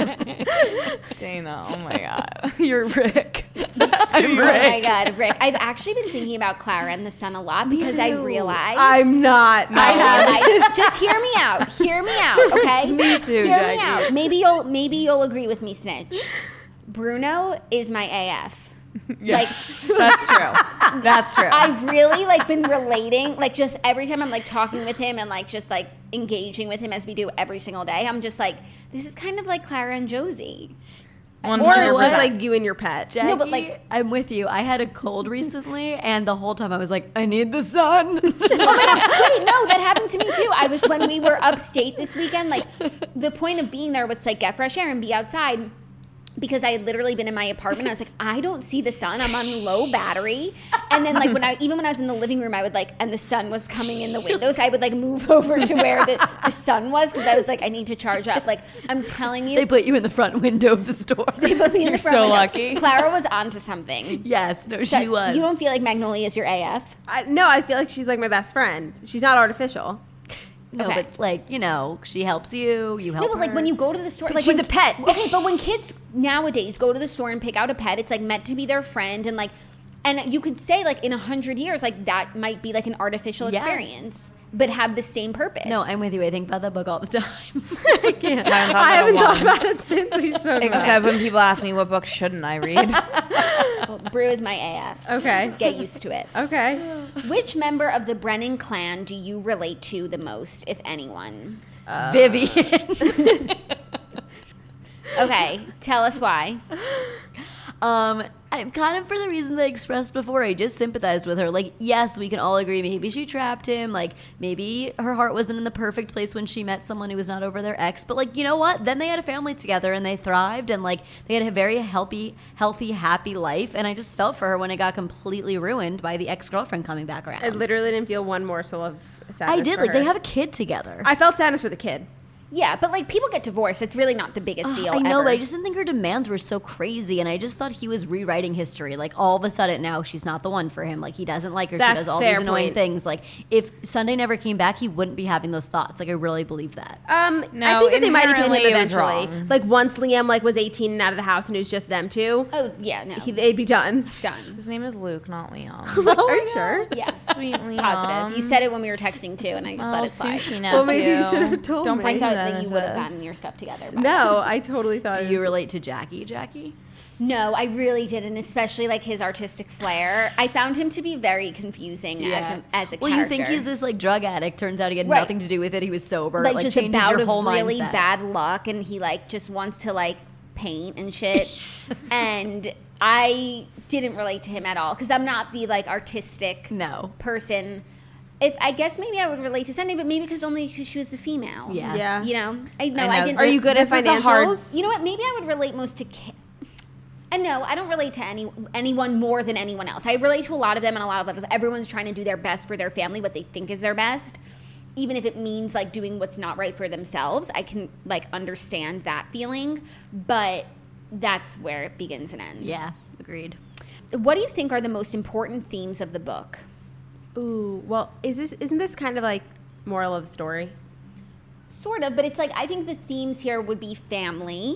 Dana, oh my God. You're Rick. I'm Oh my God, Rick. I've actually been thinking about Clara and the Sun a lot because I realized. I'm not. I realized. Just hear me out. Hear me out, okay? Me too, Hear Jackie. me out. Maybe you'll maybe you'll agree with me, Snitch. Bruno is my A F. Like That's true. That's true. I've really like been relating, like just every time I'm like talking with him and like just like engaging with him as we do every single day, I'm just like, this is kind of like Clara and Josie. Or one hundred just percent. like you and your pet. Jackie, No, but, like- I'm with you. I had a cold recently, and the whole time I was like, I need the sun. Oh my God, wait, no, that happened to me too. I was when we were upstate this weekend, like the point of being there was to like get fresh air and be outside. Because I had literally been in my apartment, I was like, I don't see the sun. I'm on low battery, and then like when I even when I was in the living room, I would like, and the sun was coming in the windows. I would like move over to where the, the sun was because I was like, I need to charge up. Like I'm telling you, They put you in the front window of the store. they put me in You're the front so window. lucky. Clara was onto something. Yes, no, So she was. You don't feel like Magnolia is your A F? I, no, I feel like she's like my best friend. She's not artificial. No, Okay. but like, you know, she helps you, you help No, but like her. when you go to the store, like she's when- a pet. Okay, but when kids nowadays go to the store and pick out a pet, it's like meant to be their friend, and like, and you could say like in a hundred years, like that might be like an artificial Yeah. experience, but have the same purpose. No, I'm with you. I think about that book all the time. I can't. I haven't thought I about haven't it thought once. about it since we spoke about Except when people ask me what book shouldn't I read. Well, Brew is my A F. it. Okay. Get used to it. Okay. Which member of the Brennan clan do you relate to the most, if anyone? Vivian. Okay, tell us why. Um, I'm kind of for the reasons I expressed before. I just sympathized with her. Like, yes, we can all agree maybe she trapped him. Like, maybe her heart wasn't in the perfect place when she met someone who was not over their ex. But like, you know what? Then they had a family together and they thrived and like they had a very healthy, healthy, happy life. And I just felt for her when it got completely ruined by the ex girlfriend coming back around. I literally didn't feel one morsel of sadness. I did. for Like, they her. have a kid together. I felt sadness for the kid. Yeah, but like people get divorced. It's really not the biggest deal. I know, ever. but I just didn't think her demands were so crazy, and I just thought he was rewriting history. Like, all of a sudden now she's not the one for him. Like, he doesn't like her. That's she does all fair these annoying point. things. Like, if Sunday never came back, he wouldn't be having those thoughts. Like, I really believe that. Um, No, I think that they might have killed him inherently it was eventually. wrong. Like once Liam like was eighteen and out of the house and it was just them two, Oh yeah, no, he, they'd be done. it's done. His name is Luke, not Leon. Are you sure? Yeah, Sweet Leon. positive. You said it when we were texting too, and I just Oh, let it slide. sushi Well, maybe you nephew. should have told Don't me. I bring thought that that you into would have this. gotten your stuff together. by No, I totally thought. Do it you was- relate to Jackie, Jackie? No, I really didn't, especially like his artistic flair. I found him to be very confusing as a, as a well, character. you think he's this, like, drug addict. Turns out he had Right. nothing to do with it. He was sober. like, Like, just a changes bout your of whole really mindset. bad luck, and he like just wants to like paint and shit. And I didn't relate to him at all because I'm not the like artistic No. person. If I guess maybe I would relate to Sunday, but maybe because only because she was a female. Yeah. Yeah. You know, I no, I I, know. didn't. Are you good at This is a hard- financials? You know what? Maybe I would relate most to. Ki- and no, I don't relate to any anyone more than anyone else. I relate to a lot of them on a lot of levels. Everyone's trying to do their best for their family, what they think is their best, even if it means like doing what's not right for themselves. I can like understand that feeling, but that's where it begins and ends. Yeah, agreed. What do you think are the most important themes of the book? Ooh, well, is this isn't this kind of like moral of the story? Sort of, but it's like I think the themes here would be family,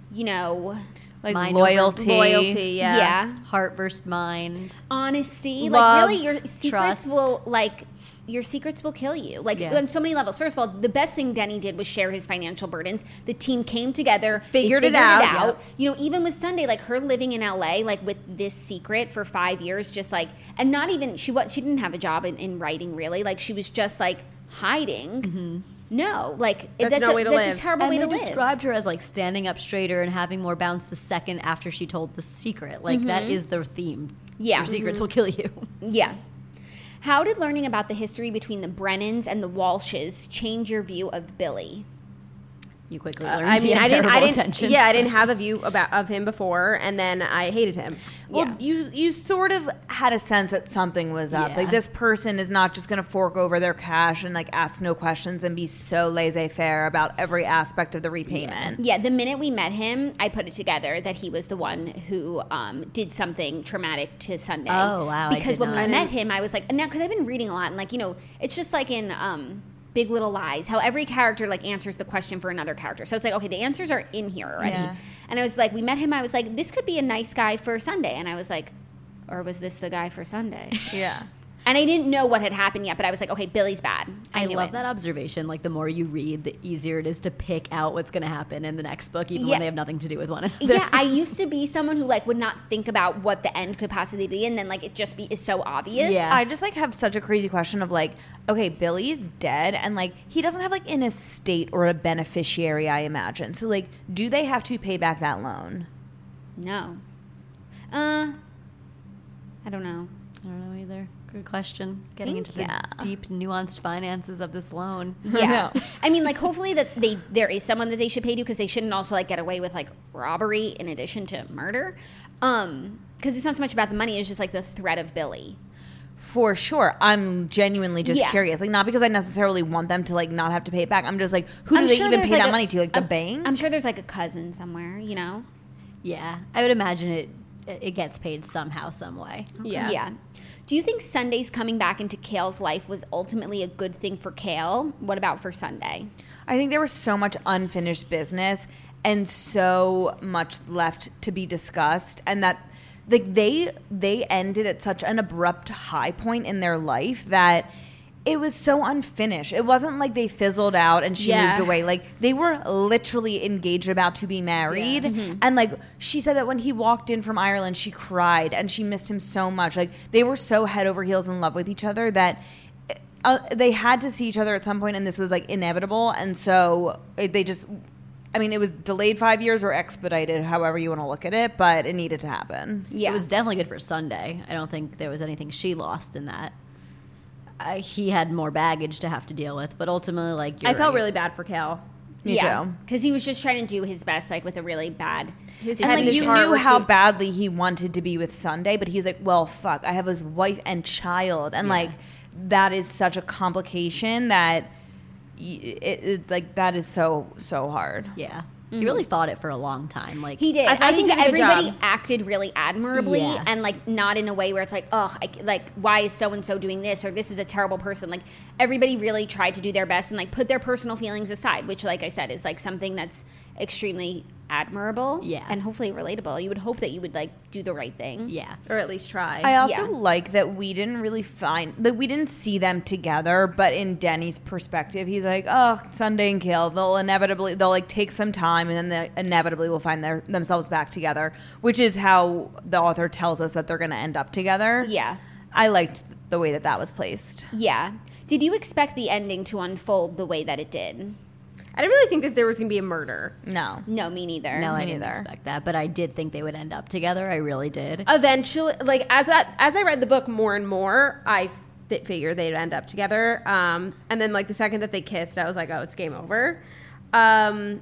you know, Like Mind over- loyalty. Loyalty, yeah, yeah. Heart versus mind. honesty. Love, like really, your secrets trust. will like. Your secrets will kill you. Like Yeah. on so many levels. First of all, the best thing Denny did was share his financial burdens. The team came together, they Figured it figured out, It out. yeah. You know, even with Sunday, like her living in L A, like with this secret for five years, just like, and not even she was she didn't have a job in, in writing really. Like she was just like hiding. Mm-hmm. No, like That's that's, no a, way to that's live. a terrible And way they to live. described her as like standing up straighter and having more bounce the second after she told the secret. Like that is their theme. Yeah. Your secrets will kill you. Yeah. How did learning about the history between the Brennans and the Walshes change your view of Billy? You quickly learn I he mean, had I didn't, I terrible didn't, intentions. yeah, I didn't have a view about of him before, and then I hated him. Well, Yeah. you you sort of had a sense that something was up. Yeah. Like this person is not just going to fork over their cash and like ask no questions and be so laissez-faire about every aspect of the repayment. Yeah, the minute we met him, I put it together that he was the one who um, did something traumatic to Sunday. Oh, wow, I Because did when not. we met him, I was like, now because I've been reading a lot, and like you know, it's just like in um, Big Little Lies, how every character like answers the question for another character. So it's like, okay, the answers are in here already. Yeah. And I was like, we met him. I was like, this could be a nice guy for Sunday, and I was like, or was this the guy for Sunday? Yeah. And I didn't know what had happened yet, but I was like, okay, Billy's bad. I, I knew love it. that observation. Like the more you read, the easier it is to pick out what's going to happen in the next book, even Yeah. when they have nothing to do with one another. Yeah, I used to be someone who like would not think about what the end could possibly be, and then like it just be is so obvious. Yeah. I just like have such a crazy question of like, okay, Billy's dead and like he doesn't have like an estate or a beneficiary, I imagine. So like, do they have to pay back that loan? No. Uh, I don't know. I don't know either. Good question. Getting Think, into the yeah. deep, nuanced finances of this loan. Yeah, know. I mean, like hopefully that they there is someone that they should pay to because they shouldn't also like get away with like robbery in addition to murder. Um, because it's not so much about the money; it's just like the threat of Billy. For sure. I'm genuinely just Yeah. curious. Like not because I necessarily want them to like not have to pay it back. I'm just like, who do I'm they sure even there's, pay like, that a- money to? Like the I'm- bank? I'm sure there's like a cousin somewhere, you know. Yeah. I would imagine it it gets paid somehow, some way. Yeah. Yeah. Do you think Sunday's coming back into Kale's life was ultimately a good thing for Kale? What about for Sunday? I think there was so much unfinished business and so much left to be discussed, and that like they they ended at such an abrupt high point in their life that it was so unfinished. It wasn't like they fizzled out and she Yeah. moved away. Like they were literally engaged, about to be married. Mm-hmm. And like she said that when he walked in from Ireland, she cried and she missed him so much. Like they were so head over heels in love with each other that uh, they had to see each other at some point, and this was like inevitable. And so it, they just, I mean, it was delayed five years or expedited, however you want to look at it, but it needed to happen. Yeah. It was definitely good for Sunday. I don't think there was anything she lost in that. I, he had more baggage to have to deal with, but ultimately, like, you're I felt right. really bad for Cal. Me yeah, too. because he was just trying to do his best, like with a really bad. His And head like in his you heart knew was how too- badly he wanted to be with Sunday, but he's like, well, fuck, I have his wife and child, and Yeah. like that is such a complication that y- it, it like that is so so hard. Yeah. He really fought it for a long time. Like He did. I I, thought he think did a good everybody job. acted really admirably, Yeah. and like not in a way where it's like, oh, I, like why is so and so doing this, or this is a terrible person. Like everybody really tried to do their best and like put their personal feelings aside, which, like I said, is like something that's extremely admirable, Yeah. and hopefully relatable. You would hope that you would like do the right thing. Yeah. Or at least try. I also Yeah. like that we didn't really find that we didn't see them together, but in Denny's perspective, he's like, "Oh, Sunday and Kale, they'll inevitably they'll like take some time, and then they inevitably will find their themselves back together," which is how the author tells us that they're going to end up together. Yeah. I liked the way that that was placed. Yeah. Did you expect the ending to unfold the way that it did? I didn't really think that there was going to be a murder. No, No, me neither. No, I Me didn't neither. expect that, but I did think they would end up together. I really did. Eventually, like as that as I read the book more and more, I fi- figured they'd end up together. Um, and then like the second that they kissed, I was like, oh, it's game over. Um,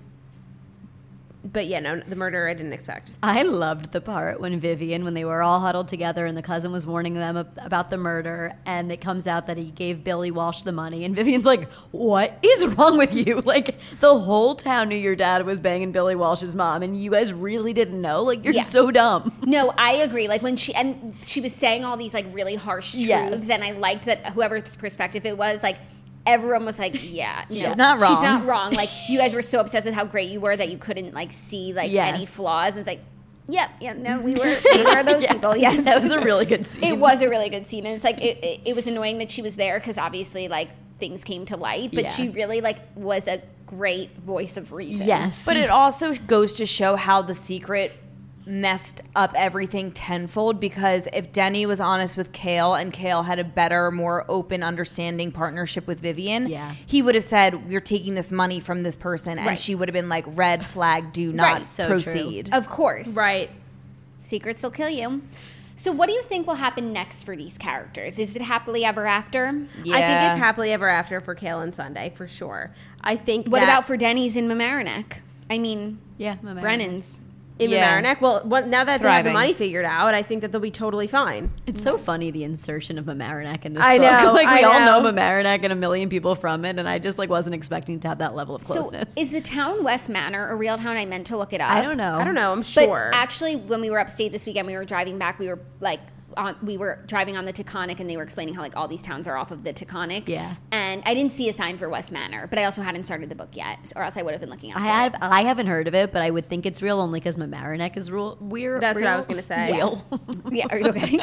but yeah, no, the murder I didn't expect. I loved the part when Vivian, when they were all huddled together and the cousin was warning them ab- about the murder, and it comes out that he gave Billy Walsh the money, and Vivian's like, what is wrong with you? Like, the whole town knew your dad was banging Billy Walsh's mom, and you guys really didn't know? Like, you're Yeah. so dumb. No, I agree. Like when she and she was saying all these like really harsh truths, Yes. and I liked that whoever's perspective it was, like everyone was like, yeah, no, She's not wrong. She's not wrong. Like, you guys were so obsessed with how great you were that you couldn't, like, see, like, Yes. any flaws. And it's like, yep, yeah, no, we were, we were those Yeah. people, yes. That was a really good scene. It was a really good scene. And it's like, it, it, it was annoying that she was there because obviously, like, things came to light. But Yeah. she really, like, was a great voice of reason. Yes. But it also goes to show how the secret messed up everything tenfold, because if Denny was honest with Kale and Kale had a better, more open, understanding partnership with Vivian, Yeah. he would have said, we're taking this money from this person, and Right. she would have been like, red flag, do not Right. So true. proceed. Of course. Right. Secrets will kill you. So what do you think will happen next for these characters? Is it happily ever after? I think Yeah. it's happily ever after for Kale and Sunday, for sure. I think What that about for Denny's and Mamaroneck? I mean, Yeah, Mamaroneck. Brennan's. in Yeah. Mamaroneck? Well, what, now that they have the Thriving. money figured out, I think that they'll be totally fine. It's so funny, the insertion of Mamaroneck in this I book. know, Like, we I all know know. Mamaroneck and a million people from it, and I just, like, wasn't expecting to have that level of closeness. So is the town West Manor a real town? I meant to look it up. I don't know. I don't know. I'm But sure. actually, when we were upstate this weekend, we were driving back. We were like, on, we were driving on the Taconic, and they were explaining how like all these towns are off of the Taconic. Yeah. And I didn't see a sign for West Manor, but I also hadn't started the book yet, or else I would have been looking out. I for have it. I haven't heard of it, but I would think it's real only because Mamaroneck is real weird. That's what I real- was gonna say. Real. Yeah, are you okay?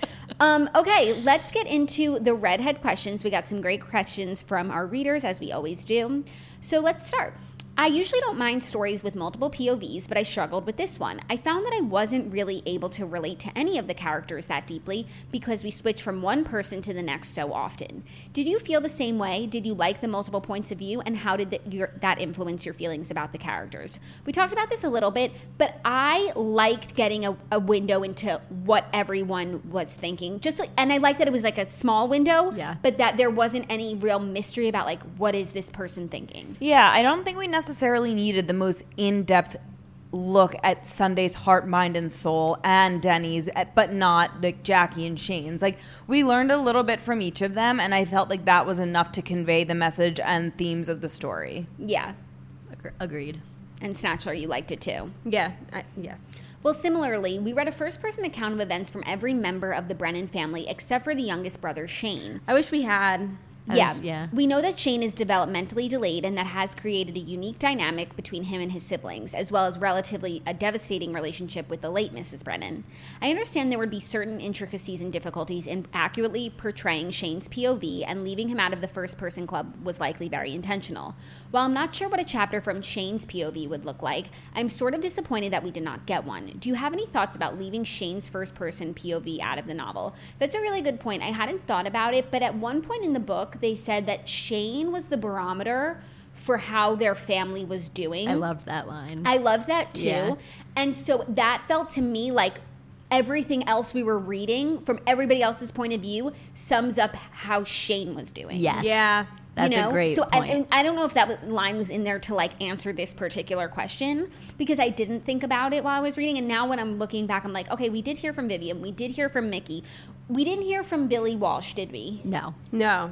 um, okay, let's get into the redhead questions. We got some great questions from our readers, as we always do. So let's start. I usually don't mind stories with multiple P O Vs, but I struggled with this one. I found that I wasn't really able to relate to any of the characters that deeply because we switch from one person to the next so often. Did you feel the same way? Did you like the multiple points of view, and how did the, your, that influence your feelings about the characters? We talked about this a little bit, but I liked getting a, a window into what everyone was thinking. Just like, and I liked that it was like a small window, Yeah. but that there wasn't any real mystery about like what is this person thinking. Yeah, I don't think we necessarily needed the most in-depth look at Sunday's heart, mind, and soul and Denny's, but not like Jackie and Shane's. Like, we learned a little bit from each of them, and I felt like that was enough to convey the message and themes of the story. Yeah. Agre- Agreed. And Snatchler, you liked it too. yeah. I, yes. Well, similarly, we read a first-person account of events from every member of the Brennan family except for the youngest brother, Shane. I wish we had. I Yeah. was- yeah. We know that Shane is developmentally delayed, and that has created a unique dynamic between him and his siblings, as well as relatively a devastating relationship with the late Missus Brennan. I understand there would be certain intricacies and difficulties in accurately portraying Shane's P O V, and leaving him out of the first-person club was likely very intentional. While I'm not sure what a chapter from Shane's P O V would look like, I'm sort of disappointed that we did not get one. Do you have any thoughts about leaving Shane's first-person P O V out of the novel? That's a really good point. I hadn't thought about it, but at one point in the book, they said that Shane was the barometer for how their family was doing. I loved that line. I loved that too. Yeah. And so that felt to me like everything else we were reading from everybody else's point of view sums up how Shane was doing. yes. Yeah. That's You know? a great so, point. And, and I don't know if that was, line was in there to like answer this particular question, because I didn't think about it while I was reading. And now when I'm looking back, I'm like, okay, we did hear from Vivian. We did hear from Mickey. We didn't hear from Billy Walsh, did we? no. No.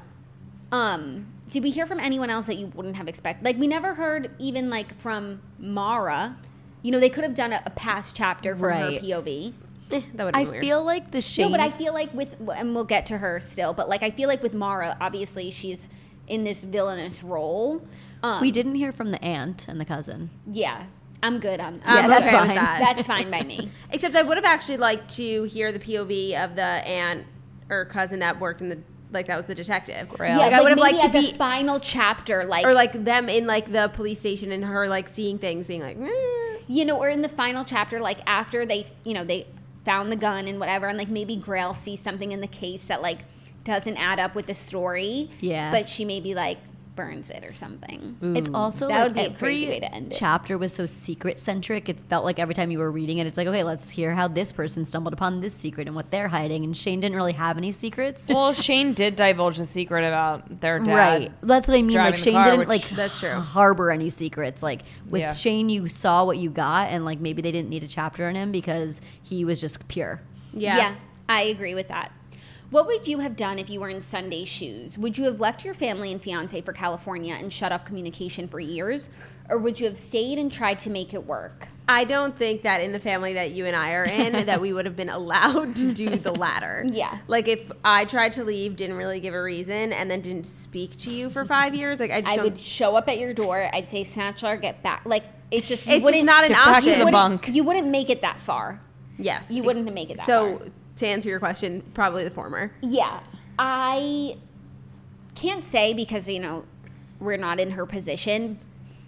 Um, did we hear from anyone else that you wouldn't have expected? Like, we never heard even like from Mara. You know, they could have done a, a past chapter from her Right. P O V. Eh, that would I be weird. feel like the Shane. No, but I feel like with, and we'll get to her still, but like I feel like with Mara, obviously she's in this villainous role. Um, we didn't hear from the aunt and the cousin. Yeah, I'm good on I'm Yeah, that's okay with fine. that. That's fine by me. Except I would have actually liked to hear the P O V of the aunt or cousin that worked in the, like that was the detective. Grail. Like Yeah, I would have maybe liked to at be, the final chapter, like, or like them in like the police station and her like seeing things, being like, "Eh." you know, or in the final chapter, like after they, you know, they found the gun and whatever, and like maybe Grail sees something in the case that like doesn't add up with the story. Yeah. But she maybe like burns it or something. It's also That like would be a every crazy way to end it. chapter was so secret centric. It felt like every time you were reading it, it's like, okay, let's hear how this person stumbled upon this secret and what they're hiding. And Shane didn't really have any secrets. Well, Shane did divulge a secret about their dad. Right. That's what I mean. driving Like the Shane car, didn't which- like That's true. harbor any secrets. Like with Yeah. Shane, you saw what you got, and like maybe they didn't need a chapter on him because he was just pure. yeah. Yeah, I agree with that. What would you have done if you were in Sunday's shoes? Would you have left your family and fiance for California and shut off communication for years? Or would you have stayed and tried to make it work? I don't think that in the family that you and I are in that we would have been allowed to do the latter. Yeah. Like if I tried to leave, didn't really give a reason, and then didn't speak to you for five years, like I just I don't- would show up at your door. I'd say, Snatchler, get back. Like, it just, you It's just wouldn't, not an Get back to option. the wouldn't- bunk. You wouldn't make it that far. Yes. You wouldn't make it that so, far. to answer your question, probably the former. Yeah. I can't say because, you know, we're not in her position.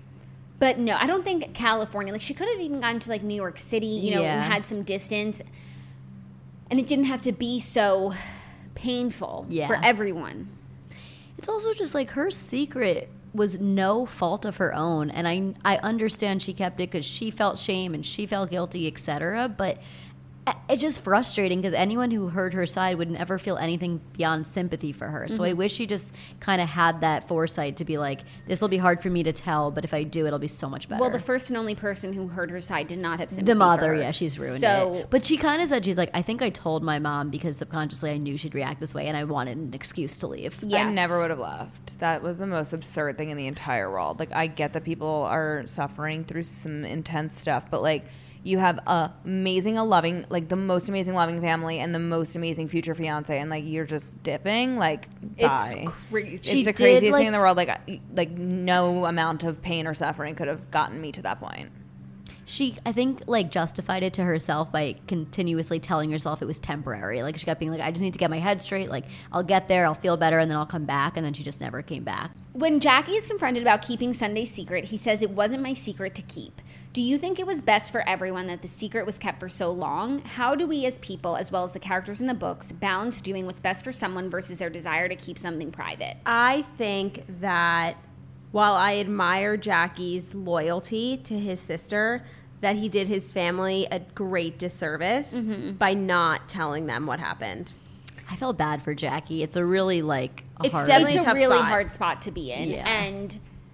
But no, I don't think California, like she could have even gone to like New York City, you know, and Yeah. had some distance. And it didn't have to be so painful Yeah. for everyone. It's also just like her secret was no fault of her own, and I I understand she kept it because she felt shame and she felt guilty, et cetera. But it's just frustrating because anyone who heard her side would never feel anything beyond sympathy for her. So I wish she just kind of had that foresight to be like, this will be hard for me to tell, but if I do, it'll be so much better. Well, the first and only person who heard her side did not have sympathy The for mother, her. yeah, she's ruined so, it. But she kind of said, she's like, I think I told my mom because subconsciously I knew she'd react this way and I wanted an excuse to leave. Yeah. I never would have left. That was the most absurd thing in the entire world. Like, I get that people are suffering through some intense stuff, but like, you have a amazing, a loving, like the most amazing loving family and the most amazing future fiance, and like you're just dipping. Like, bye. It's crazy. It's She the did, craziest like- thing in the world. Like, I- like no amount of pain or suffering could have gotten me to that point. She, I think, like justified it to herself by continuously telling herself it was temporary. Like she kept being like, I just need to get my head straight. Like I'll get there, I'll feel better, and then I'll come back. And then she just never came back. when Jackie is confronted about keeping Sunday's secret, he says it wasn't my secret to keep. Do you think it was best for everyone that the secret was kept for so long? How do we as people, as well as the characters in the books, balance doing what's best for someone versus their desire to keep something private? I think that while I admire Jackie's loyalty to his sister, that he did his family a great disservice Mm-hmm. by not telling them what happened. I felt bad for Jackie. It's a really like a It's hard, definitely It's a a tough really spot. hard spot to be in. Yeah. And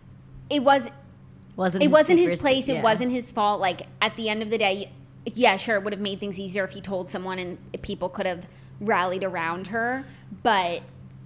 it was wasn't it his wasn't his secret- place. It yeah. wasn't his fault. Like, at the end of the day, yeah, sure, it would have made things easier if he told someone and people could have rallied around her. But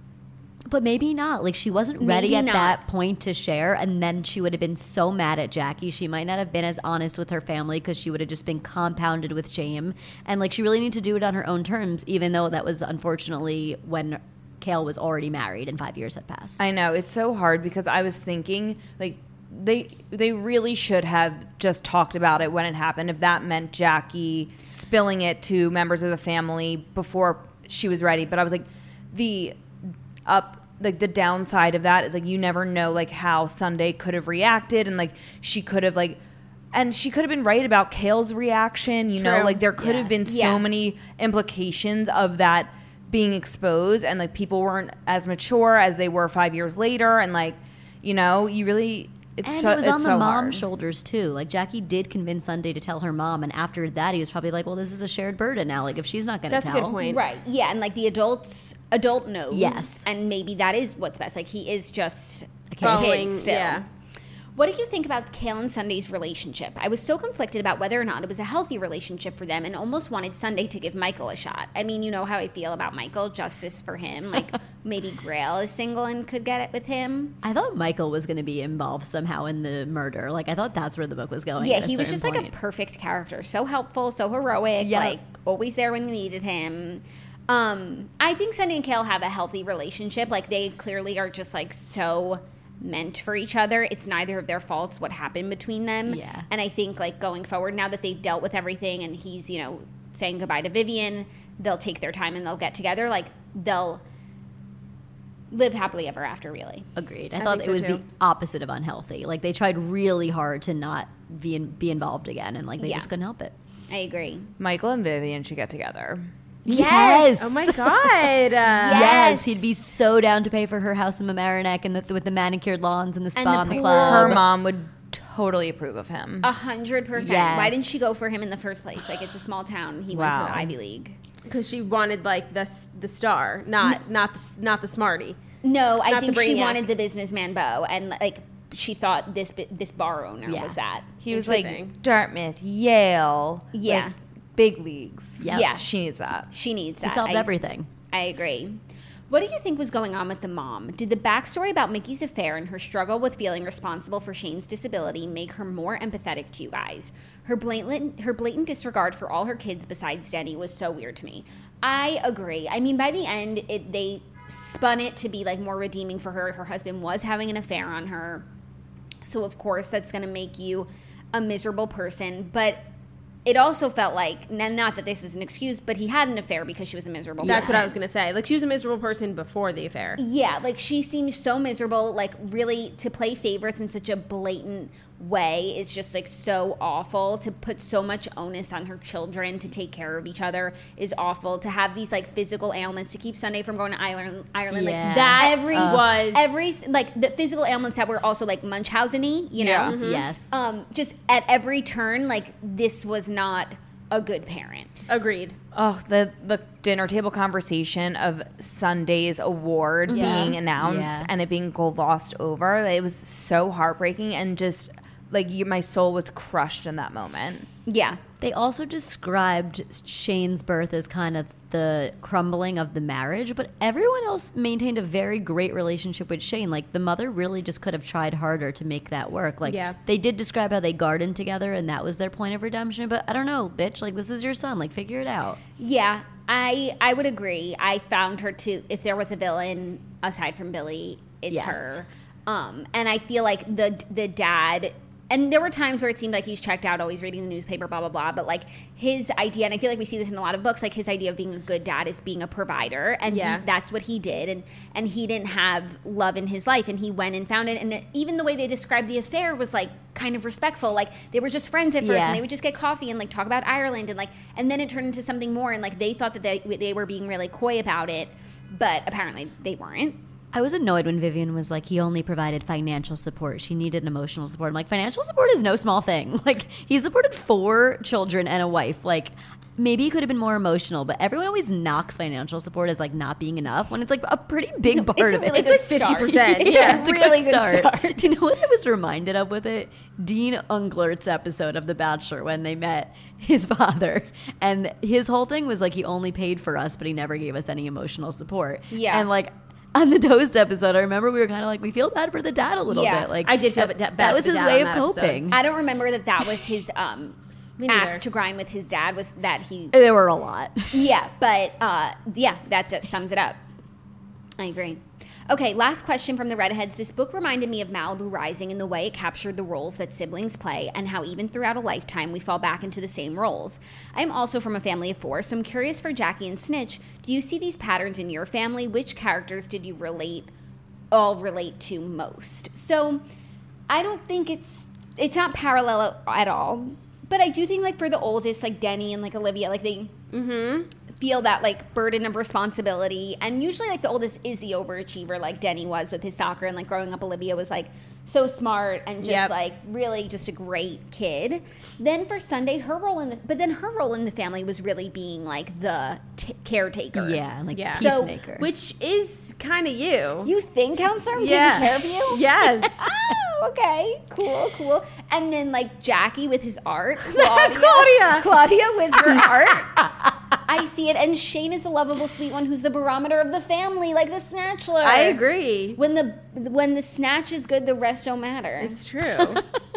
But maybe not. Like she wasn't ready Maybe at not. that point to share, and then she would have been so mad at Jackie. She might not have been as honest with her family because she would have just been compounded with shame. And like she really needed to do it on her own terms, even though that was unfortunately when Kale was already married and five years had passed. I know, it's so hard because I was thinking like they they really should have just talked about it when it happened. If that meant Jackie spilling it to members of the family before she was ready, but I was like, the up like the downside of that is like you never know like how Sunday could have reacted, and like she could have like and she could have been right about Kale's reaction, you know, True. like there could Yeah. have been so Yeah. many implications of that being exposed, and like people weren't as mature as they were five years later, and like, you know, you really it's and so, it was it's on the so mom's hard. shoulders too. Like Jackie did convince Sunday to tell her mom, and after that, he was probably like, "Well, this is a shared burden now. Like if she's not going to That's a tell, good point. right, yeah, and like the adults, adult knows, Yes. and maybe that is what's best. Like he is just a kid Following- still. yeah. What did you think about Kale and Sunday's relationship? I was so conflicted about whether or not it was a healthy relationship for them and almost wanted Sunday to give Michael a shot. I mean, you know how I feel about Michael, justice for him. Like, maybe Grail is single and could get it with him. I thought Michael was going to be involved somehow in the murder. Like I thought that's where the book was going. Yeah, at a he was certain just like point. a perfect character. So helpful, so heroic, Yeah. like always there when you needed him. Um, I think Sunday and Kale have a healthy relationship. Like they clearly are just like so meant for each other. It's neither of their faults what happened between them. Yeah. And I think like going forward, now that they've dealt with everything and he's, you know, saying goodbye to Vivian, they'll take their time and they'll get together. Like they'll live happily ever after, really. Agreed. I, I thought think it so, was too. the opposite of unhealthy. Like they tried really hard to not be in, be involved again, and like they Yeah. just couldn't help it. I agree. Michael and Vivian should get together. Yes. Oh my god. Uh, Yes. Yes. he'd be so down to pay for her house in Mamaroneck and the, with the manicured lawns and the spa And the and the, pool. club. Her mom would totally approve of him. A hundred percent. Yes. Why didn't she go for him in the first place? Like it's a small town. He went to Wow. the Ivy League. because she wanted like the s- the star, not not the s- not the smarty. No, I Not the think she brainiac. wanted the businessman beau, and like she thought this bi- this bar owner Yeah. was that. He was Interesting. like Dartmouth, Yale, Yeah. like, big leagues. Yep. Yeah. She needs that. She needs He that. solved I, everything. I agree. What do you think was going on with the mom? Did the backstory about Mickey's affair and her struggle with feeling responsible for Shane's disability make her more empathetic to you guys? Her blatant, her blatant disregard for all her kids besides Denny was so weird to me. I agree. I mean, by the end, it, they spun it to be like more redeeming for her. Her husband was having an affair on her. So, of course, that's going to make you a miserable person. But it also felt like, not that this is an excuse, but he had an affair because she was a miserable That's person. what I was going to say. Like, she was a miserable person before the affair. Yeah, like, she seemed so miserable. Like, really, to play favorites in such a blatant way is just, like, so awful. To put so much onus on her children to take care of each other is awful. To have these, like, physical ailments, to keep Sunday from going to Ireland, Ireland Yeah. like, That every, was- every, like, the physical ailments that were also, like, Munchausen-y, you know? Yeah. Mm-hmm. Yes. Um, just at every turn, like, this was not a good parent. Agreed. Oh, the the dinner table conversation of Sunday's award Yeah. being announced Yeah. and it being glossed over. It was so heartbreaking and just like you, my soul was crushed in that moment. Yeah. They also described Shane's birth as kind of the crumbling of the marriage, but everyone else maintained a very great relationship with Shane. Like, the mother really just could have tried harder to make that work. Like, Yeah. they did describe how they gardened together and that was their point of redemption, but I don't know, bitch. Like, this is your son. Like, figure it out. Yeah, I I would agree. I found her to, if there was a villain aside from Billy, it's Yes. her. Um, and I feel like the the dad, and there were times where it seemed like he's checked out, always reading the newspaper, blah, blah, blah. But, like, his idea, and I feel like we see this in a lot of books, like, his idea of being a good dad is being a provider. And Yeah. he, that's what he did. And, and he didn't have love in his life. And he went and found it. And it, even the way they described the affair was, like, kind of respectful. Like, they were just friends at first. Yeah. And they would just get coffee and, like, talk about Ireland. And, like, and then it turned into something more. And, like, they thought that they, they were being really coy about it. But apparently they weren't. I was annoyed when Vivian was like, he only provided financial support. She needed emotional support. I'm like, financial support is no small thing. Like, he supported four children and a wife. Like, maybe he could have been more emotional, but everyone always knocks financial support as like not being enough when it's like a pretty big part It's a of really it. good It's fifty start. percent. It's Yeah, a it's a really good good start. start. Do you know what I was reminded of with it? Dean Unglert's episode of The Bachelor when they met his father. And his whole thing was like, he only paid for us, but he never gave us any emotional support. Yeah. And like, on the Toast episode, I remember we were kind of like, we feel bad for the dad a little Yeah. bit. Like, I did feel that, bad that for was the his dad way on of that episode. coping. I don't remember that that was his um, Me neither. axe to grind with his dad, was that he... There were a lot. Yeah, but uh, yeah, that just sums it up. I agree. Okay, last question from the Redheads. This book reminded me of Malibu Rising in the way it captured the roles that siblings play and how even throughout a lifetime we fall back into the same roles. I am also from a family of four, so I'm curious for Jackie and Snitch. Do you see these patterns in your family? Which characters did you relate, all relate to most? So I don't think it's, it's not parallel at all, but I do think like for the oldest, like Denny and like Olivia, like they... Mm-hmm. feel that like burden of responsibility, and usually like the oldest is the overachiever like Denny was with his soccer, and like growing up Olivia was like so smart and just Yep. like really just a great kid. Then for Sunday, her role in the but then her role in the family was really being like the t- caretaker. Yeah, and like Yeah. So, peacemaker. Which is kind of you. You think, Counselor, I'm Yeah. taking care of you? Yes. Oh, okay, cool, cool. And then like Jackie with his art, That's Claudia, Claudia. Claudia with her art. I see it, and Shane is the lovable, sweet one who's the barometer of the family, like the Snatchler. I agree. When the when the snatch is good, the rest don't matter. It's true.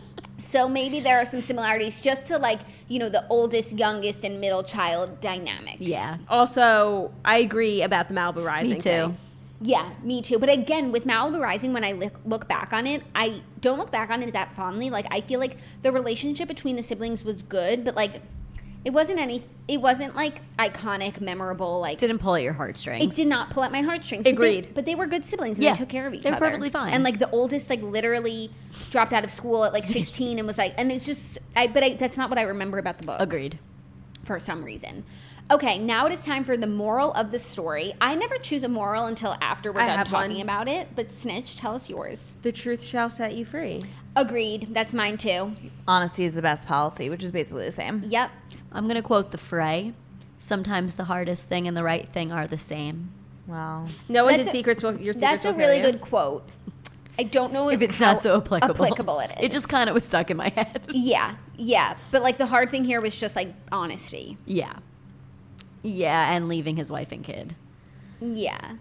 So maybe there are some similarities, just to like you know the oldest, youngest, and middle child dynamics. yeah. Also, I agree about the Malibu Rising Me too. thing. Yeah, me too. But again, with Malibu Rising, when I look, look back on it, I don't look back on it that fondly. Like, I feel like the relationship between the siblings was good, but, like, it wasn't any, it wasn't, like, iconic, memorable, like... Didn't pull at your heartstrings. It did not pull at my heartstrings. But they- Agreed. But they, were good siblings, and Yeah, they took care of each they're other. perfectly fine. And, like, the oldest, like, literally dropped out of school at, like, sixteen and was, like... And it's just... I, but I, that's not what I remember about the book. Agreed. For some reason. Okay, now it is time for the moral of the story. I never choose a moral until after we're I done have talking one. about it. But Snitch, tell us yours. The truth shall set you free. Agreed. That's mine too. Honesty is the best policy, which is basically the same. Yep. I'm going to quote the Fray. Sometimes the hardest thing and the right thing are the same. Wow. No one That's did a- secrets. Will, your secrets That's a will really kill you. good quote. I don't know If it's how not so applicable. applicable it is. It just kind of was stuck in my head. Yeah, yeah. But like the hard thing here was just like honesty. Yeah. Yeah, and leaving his wife and kid. Yeah.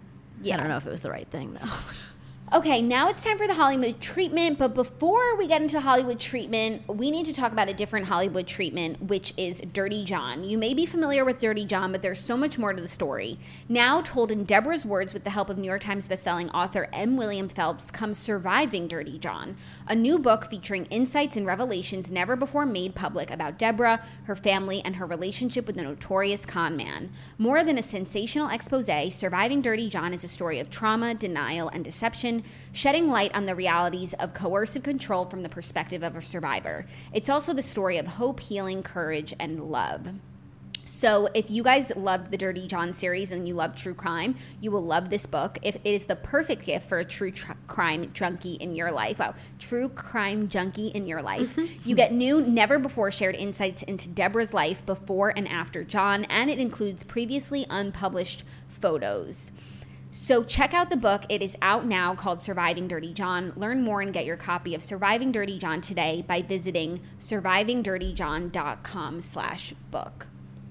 Yeah. I don't know if it was the right thing, though. Okay, now it's time for the Hollywood treatment. But before we get into the Hollywood treatment, we need to talk about a different Hollywood treatment, which is Dirty John. You may be familiar with Dirty John, but there's so much more to the story. Now told in Deborah's words with the help of New York Times bestselling author M. William Phelps comes Surviving Dirty John, a new book featuring insights and revelations never before made public about Deborah, her family, and her relationship with the notorious con man. More than a sensational expose, Surviving Dirty John is a story of trauma, denial, and deception, shedding light on the realities of coercive control from the perspective of a survivor. It's also the story of hope, healing, courage, and love. So if you guys loved the Dirty John series and you love true crime, you will love this book. If it is the perfect gift for a true tr- crime junkie in your life. Wow, true crime junkie in your life. You get new, never before shared insights into Deborah's life before and after John, and it includes previously unpublished photos. So check out the book. It is out now, called Surviving Dirty John. Learn more and get your copy of Surviving Dirty John today by visiting surviving dirty john dot com slash book.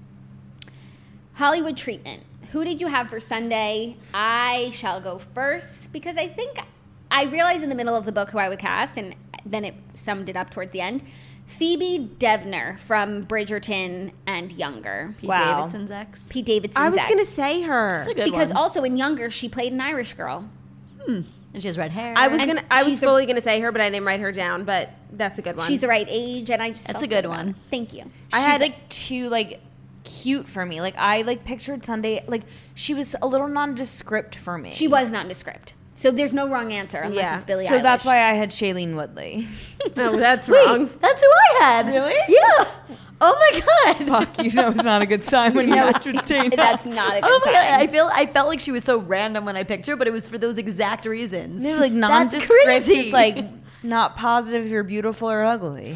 Hollywood treatment. Who did you have for Sunday? I shall go first because I think I realized in the middle of the book who I would cast, and then it summed it up towards the end. Phoebe Devner from Bridgerton and Younger. Pete Wow. Davidson's ex. Pete Davidson's I was ex. going to say her. That's a good Because one. also in Younger, she played an Irish girl. And she has red hair. I was And gonna. I was she's the- fully gonna say her, but I didn't write her down. But that's a good one. She's the right age, and I just That's felt a good about one. it. Thank you. I She's had like too like cute for me. Like I like pictured Sunday like she was a little nondescript for me. She was nondescript. So there's no wrong answer unless Yeah. it's Billie So Eilish. that's why I had Shailene Woodley. Oh, that's Wait, wrong. that's who I had. Really? Yeah. Oh my god. Fuck, you know it's not a good sign when you No, entertain that's not a good Oh my sign. god! I feel I felt like she was so random when I picked her, but it was for those exact reasons. They were like That's nondescript, crazy. just like not positive if you're beautiful or ugly.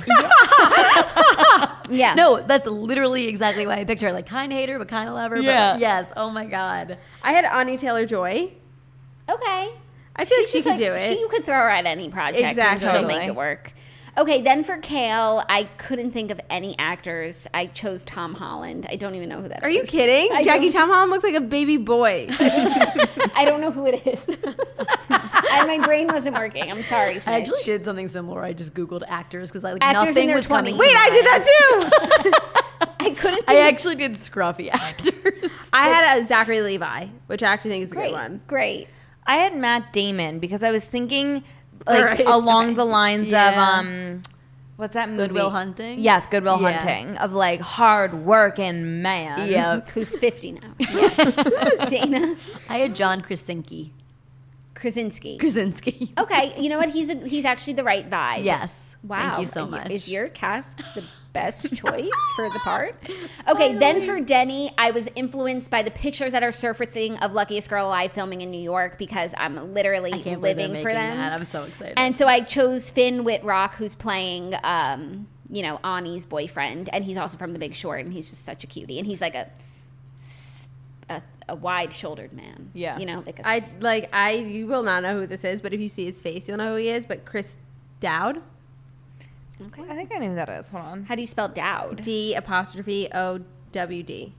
Yeah. No, that's literally exactly why I picked her. Like, kind of hate her, but kind of love her. Yeah. But yes. Oh my god. I had Anya Taylor-Joy. Okay. I feel like She's she just could like- do it. She, you could throw her at any project Exactly. and she'll Totally. make it work. Okay, then for Kale, I couldn't think of any actors. I chose Tom Holland. I don't even know who that is. Are you kidding? I Jackie don't- Tom Holland looks like a baby boy. I don't know who it is. And my brain wasn't working. I'm sorry, Snitch. I actually did something similar. I just googled actors because I like Actors in nothing their was coming. twenties. to Wait, I did mind. that too. I couldn't think I of- actually did scruffy actors. I had a Zachary Levi, which I actually think is a Great, good one. great. I had Matt Damon because I was thinking like All right, along okay. the lines of Yeah. um what's that movie? Good Will Hunting? Yes, Good Will Yeah. Hunting of like hard working man. Yep. Who's fifty now? Yes. Dana I had John Krasinski. Krasinski. Krasinski. Okay, you know what? He's a, he's actually the right vibe. Yes. Wow. Thank you so much. Is your cast the best choice for the part? Okay, then for Denny, I was influenced by the pictures that are surfacing of Luckiest Girl Alive filming in New York because I'm literally I can't believe they're living for making them. that. I'm so excited. And so I chose Finn Whitrock, who's playing, um, you know, Ani's boyfriend, and he's also from The Big Short, and he's just such a cutie, and he's like a s- a, a wide-shouldered man. Yeah. you know, like a I like I. You will not know who this is, but if you see his face, you'll know who he is. But Chris Dowd, okay. I think I knew who that is. Hold on. How do you spell Dowd? D apostrophe O W D.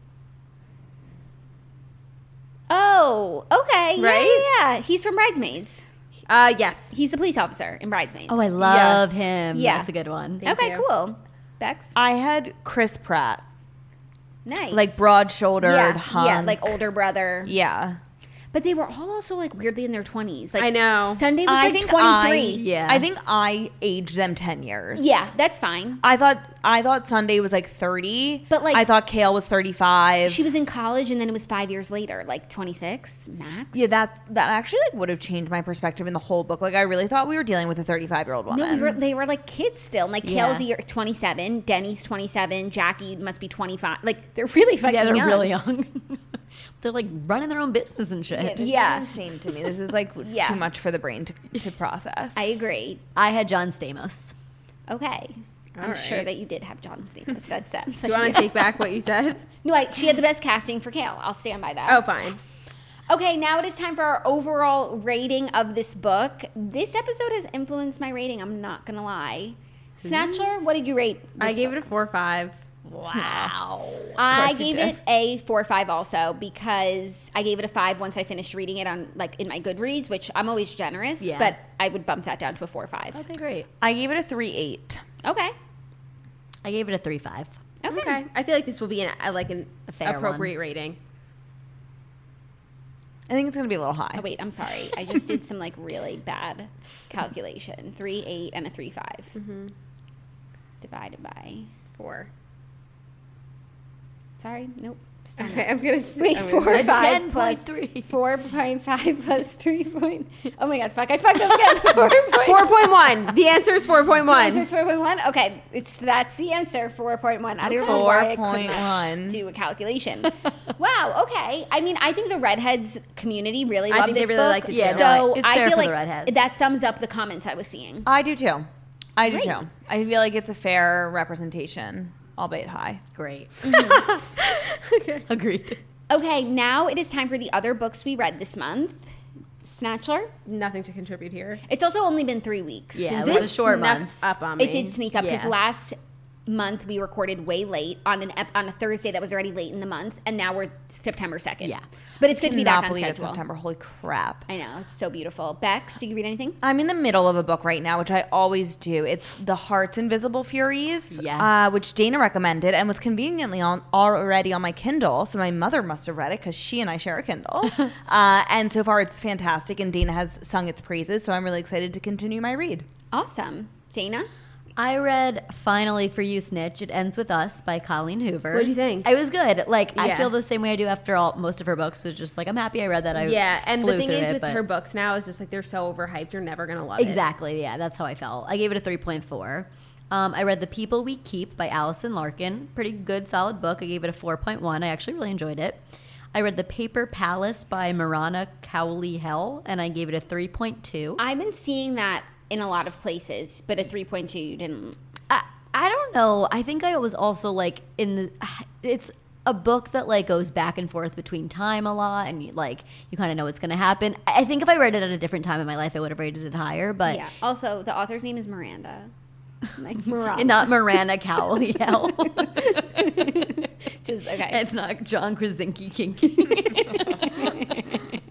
Oh, okay. Yeah, Right? Yeah, yeah. He's from Bridesmaids. Uh, yes. He's the police officer in Bridesmaids. oh, I love Yes. him. Yeah. That's a good one. Thank okay, you. cool. Bex, I had Chris Pratt. nice. Like broad shouldered, yeah, hunk. yeah, like older brother. Yeah. But they were all also like weirdly in their twenties. Like I know. Sunday was I like think twenty-three. I Yeah. I think I aged them ten years. Yeah, that's fine. I thought I thought Sunday was like thirty. But, like- I thought Kale was thirty-five. She was in college, and then it was five years later, like twenty-six max. Yeah, that that actually like would have changed my perspective in the whole book. Like I really thought we were dealing with a thirty-five year old woman. No, we were, they were like kids still. Like Yeah. Kale's a year, twenty-seven, Denny's twenty-seven, Jackie must be twenty-five. Like they're really fucking Yeah, they're young. really young. They're like running their own business and shit. Yeah, this Yeah. is insane to me. This is like Yeah. too much for the brain to, to process. I agree. I had John Stamos. Okay. I'm All sure right. that you did have John Stamos. That sense. Do you want to take back what you said? No, I, she had the best casting for Kale. I'll stand by that. Oh, fine. Okay, now it is time for our overall rating of this book. This episode has influenced my rating. I'm not gonna lie. Snatcher, what did you rate? I this gave book? it a four or five. Wow. I course you gave did. it a four or five also because I gave it a five once I finished reading it on like in my Goodreads, which I'm always generous, Yeah. but I would bump that down to a four or five. Okay, great. I gave it a three eight. Okay. I gave it a three five. Okay. Okay. I feel like this will be an, uh, like an A fair appropriate one. rating. I think it's going to be a little high. Oh wait, I'm sorry. I just did some like really bad calculation. Three eight and a three five. Mm-hmm. Divided by Four. sorry, nope. Still Okay, not. I'm gonna Wait, I'm four gonna- or five ten plus point three. four point five plus three point. Oh my god, fuck! I fucked up again. Four point Four point one. The answer is four point one. Answer's four point one. Okay, it's that's the answer. Four point one. I don't know Four why I point could not one. do a calculation. Wow. Okay. I mean, I think the redheads community really I loved think they this really book. liked it, Yeah, too. So it's I fair feel for like the redheads. that sums up the comments I was seeing. I do too. I do Great. too. I feel like it's a fair representation, albeit high. Great. Okay. Agreed. Okay, now it is time for the other books we read this month. Snatchler. Nothing to contribute here. It's also only been three weeks. Yeah, since it was it- a short snuck month. Up on me. It did sneak up because Yeah. last month we recorded way late on an ep- on a Thursday that was already late in the month, and now we're September second. Yeah. But it's good to be Cannot back on believe it's schedule. September. Holy crap. I know, it's so beautiful. Bex, did you read anything? I'm in the middle of a book right now, which I always do. It's The Heart's Invisible Furies, Yes. uh, which Dana recommended and was conveniently on already on my Kindle. So my mother must have read it because she and I share a Kindle. uh, and so far, it's fantastic, and Dana has sung its praises. So I'm really excited to continue my read. Awesome. Dana? I read Finally for You, Snitch. It Ends With Us by Colleen Hoover. What'd you think? It was good. Like, I Yeah. feel the same way I do after all most of her books, was just like, I'm happy I read that. I Yeah, and flew the thing through is it, with but- her books now is just like they're so overhyped. You're never gonna love it. Exactly, yeah, that's how I felt. I gave it a three point four. Um, I read The People We Keep by Allison Larkin. Pretty good, solid book. I gave it a four point one. I actually really enjoyed it. I read The Paper Palace by Marana Cowley Hell, and I gave it a three point two. I've been seeing that in a lot of places, but a three point two you didn't. I, I don't know. I think I was also like in the. It's a book that like goes back and forth between time a lot, and you, like you kind of know what's going to happen. I I think if I read it at a different time in my life, I would have rated it higher. But Yeah. Also, the author's name is Miranda. Like Miranda. and not Miranda Cowley Hell. Just, okay. It's not John Krasinski Kinky.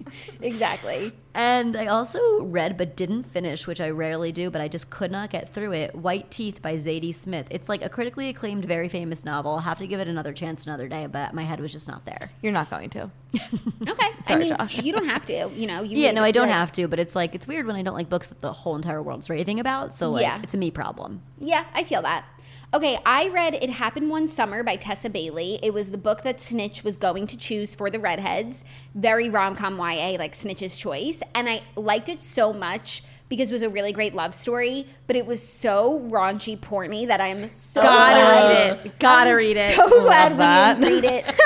Exactly. And I also read but didn't finish, which I rarely do, but I just could not get through it. White Teeth by Zadie Smith. It's like a critically acclaimed, very famous novel. I'll have to give it another chance another day, but my head was just not there. You're not going to. Okay. Sorry, I mean, Josh. you don't have to. You know. You Yeah, read no, it, I don't like- have to, but it's like, it's weird when I don't like books that the whole entire world's raving about. So, like, Yeah. it's a me problem. Yeah, I feel that. Okay, I read It Happened One Summer by Tessa Bailey. It was the book that Snitch was going to choose for the redheads. Very rom-com Y A, like Snitch's choice. And I liked it so much because it was a really great love story, but it was so raunchy porny that I'm so Gotta glad- read it. Gotta I'm read it. So glad we that. didn't read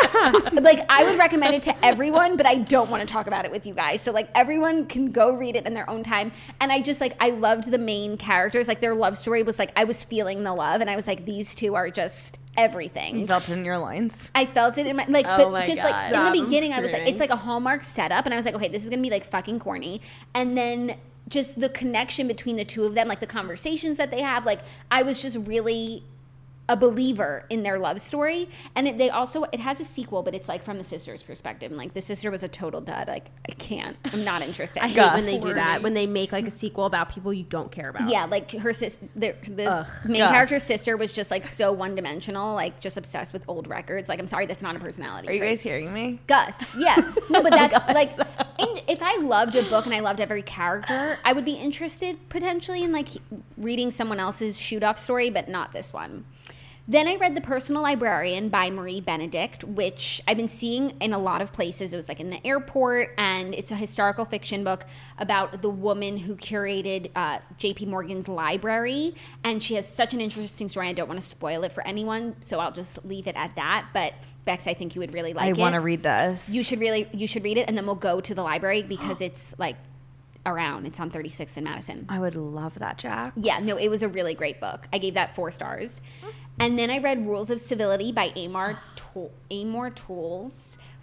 it. Like, I would recommend it to everyone, but I don't want to talk about it with you guys. So, like, everyone can go read it in their own time. And I just, like, I loved the main characters. Like, their love story was, like, I was feeling the love, and I was like, these two are just everything. You felt it in your lines. I felt it in my like, Oh but my just God. like in Stop, the I'm beginning, I was like, screaming. it's like a Hallmark setup, and I was like, okay, this is gonna be like fucking corny, and then just the connection between the two of them, like the conversations that they have, like I was just really a believer in their love story. And it, they also, it has a sequel, but it's like from the sister's perspective, and like the sister was a total dud. Like I can't, I'm not interested. I hate Gus. when they do that. When they make like a sequel about people you don't care about. Yeah, like her sis, the, the Ugh, main Gus. character's sister was just like so one dimensional, like just obsessed with old records. Like I'm sorry, that's not a personality Are you trait. guys hearing me? Gus, yeah. No, but that's like, and if I loved a book and I loved every character, I would be interested potentially in like reading someone else's shoot off story, but not this one. Then I read The Personal Librarian by Marie Benedict, which I've been seeing in a lot of places. It was like in the airport, and it's a historical fiction book about the woman who curated uh, J P Morgan's library. And she has such an interesting story. I don't want to spoil it for anyone, so I'll just leave it at that. But Bex, I think you would really like I it. want to read this. You should really, you should read it, and then we'll go to the library because it's like around. It's on thirty-sixth in Madison. I would love that, Jack. Yeah, no, it was a really great book. I gave that four stars. And then I read Rules of Civility by Amor, to- Amor Tools,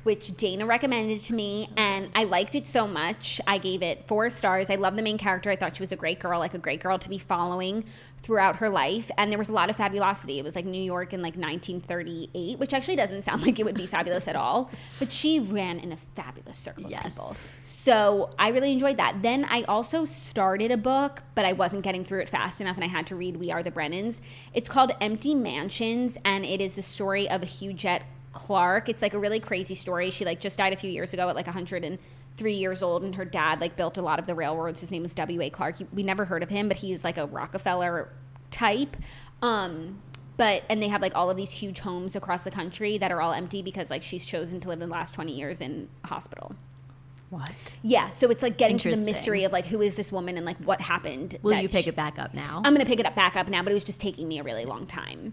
which Dana recommended to me, and I liked it so much. I gave it four stars. I love the main character. I thought she was a great girl, like a great girl to be following throughout her life. And there was a lot of fabulosity. It was like New York in like nineteen thirty-eight, which actually doesn't sound like it would be fabulous at all. But she ran in a fabulous circle of Yes. people. So I really enjoyed that. Then I also started a book, but I wasn't getting through it fast enough, and I had to read We Are the Brennans. It's called Empty Mansions, and it is the story of Hughette Clark. It's like a really crazy story. She like just died a few years ago at like one hundred three years old, and her dad like built a lot of the railroads. His name was W A Clark. He, we never heard of him, but he's like a Rockefeller type. Um, but and they have like all of these huge homes across the country that are all empty because like she's chosen to live the last twenty years in a hospital. What? Yeah, so it's like getting to the Interesting. mystery of like who is this woman and like what happened. Will that you pick she- it back up now? I'm gonna pick it up back up now, but it was just taking me a really long time.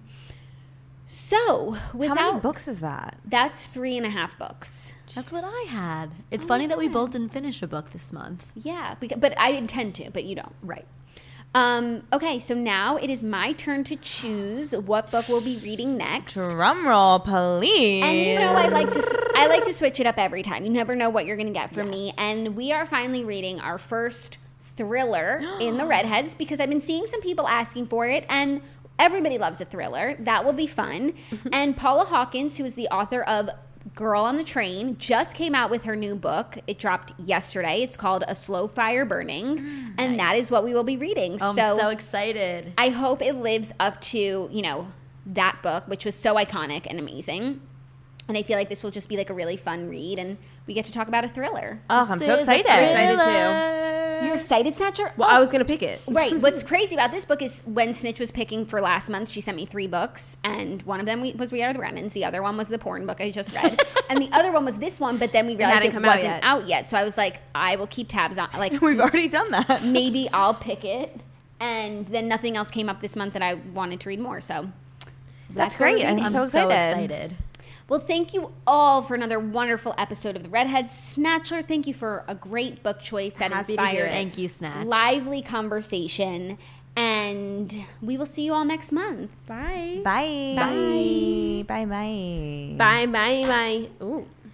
So without How many books is that? that's three and a half books. That's what I had. It's funny that we both didn't finish a book this month. Yeah, beca- but I intend to, but you don't. Right. Um, okay, so now it is my turn to choose what book we'll be reading next. Drum roll, please. And you know, I like to s- I like to switch it up every time. You never know what you're going to get from me. And we are finally reading our first thriller in the Redheads because I've been seeing some people asking for it, and everybody loves a thriller. That will be fun. And Paula Hawkins, who is the author of Girl on the Train, just came out with her new book. It dropped yesterday. It's called A Slow Fire Burning, and that is what we will be reading. Oh, I'm so, so excited. I hope it lives up to, you know, that book, which was so iconic and amazing. And I feel like this will just be like a really fun read, and we get to talk about a thriller. Oh, I'm This so is a excited. I'm excited too. thriller. You're excited, Snatcher? Well, I was gonna pick it. Right. What's crazy about this book is when Snitch was picking for last month, she sent me three books, and one of them we- was We Are the Brennans. The other one was the porn book I just read, and the other one was this one. But then we realized hadn't it come out wasn't yet. out yet. So I was like, I will keep tabs on. Like, We've already done that. maybe I'll pick it. And then nothing else came up this month that I wanted to read more. So That's what we're great. I'm reading. so I'm so excited. excited. Well, thank you all for another wonderful episode of the Redhead Snatcher. Thank you for a great book choice that Happy to hear inspired it. Thank you, Snatch. lively conversation. And we will see you all next month. Bye. Bye. Bye. Bye. Bye. Bye. Bye. Bye. Ooh.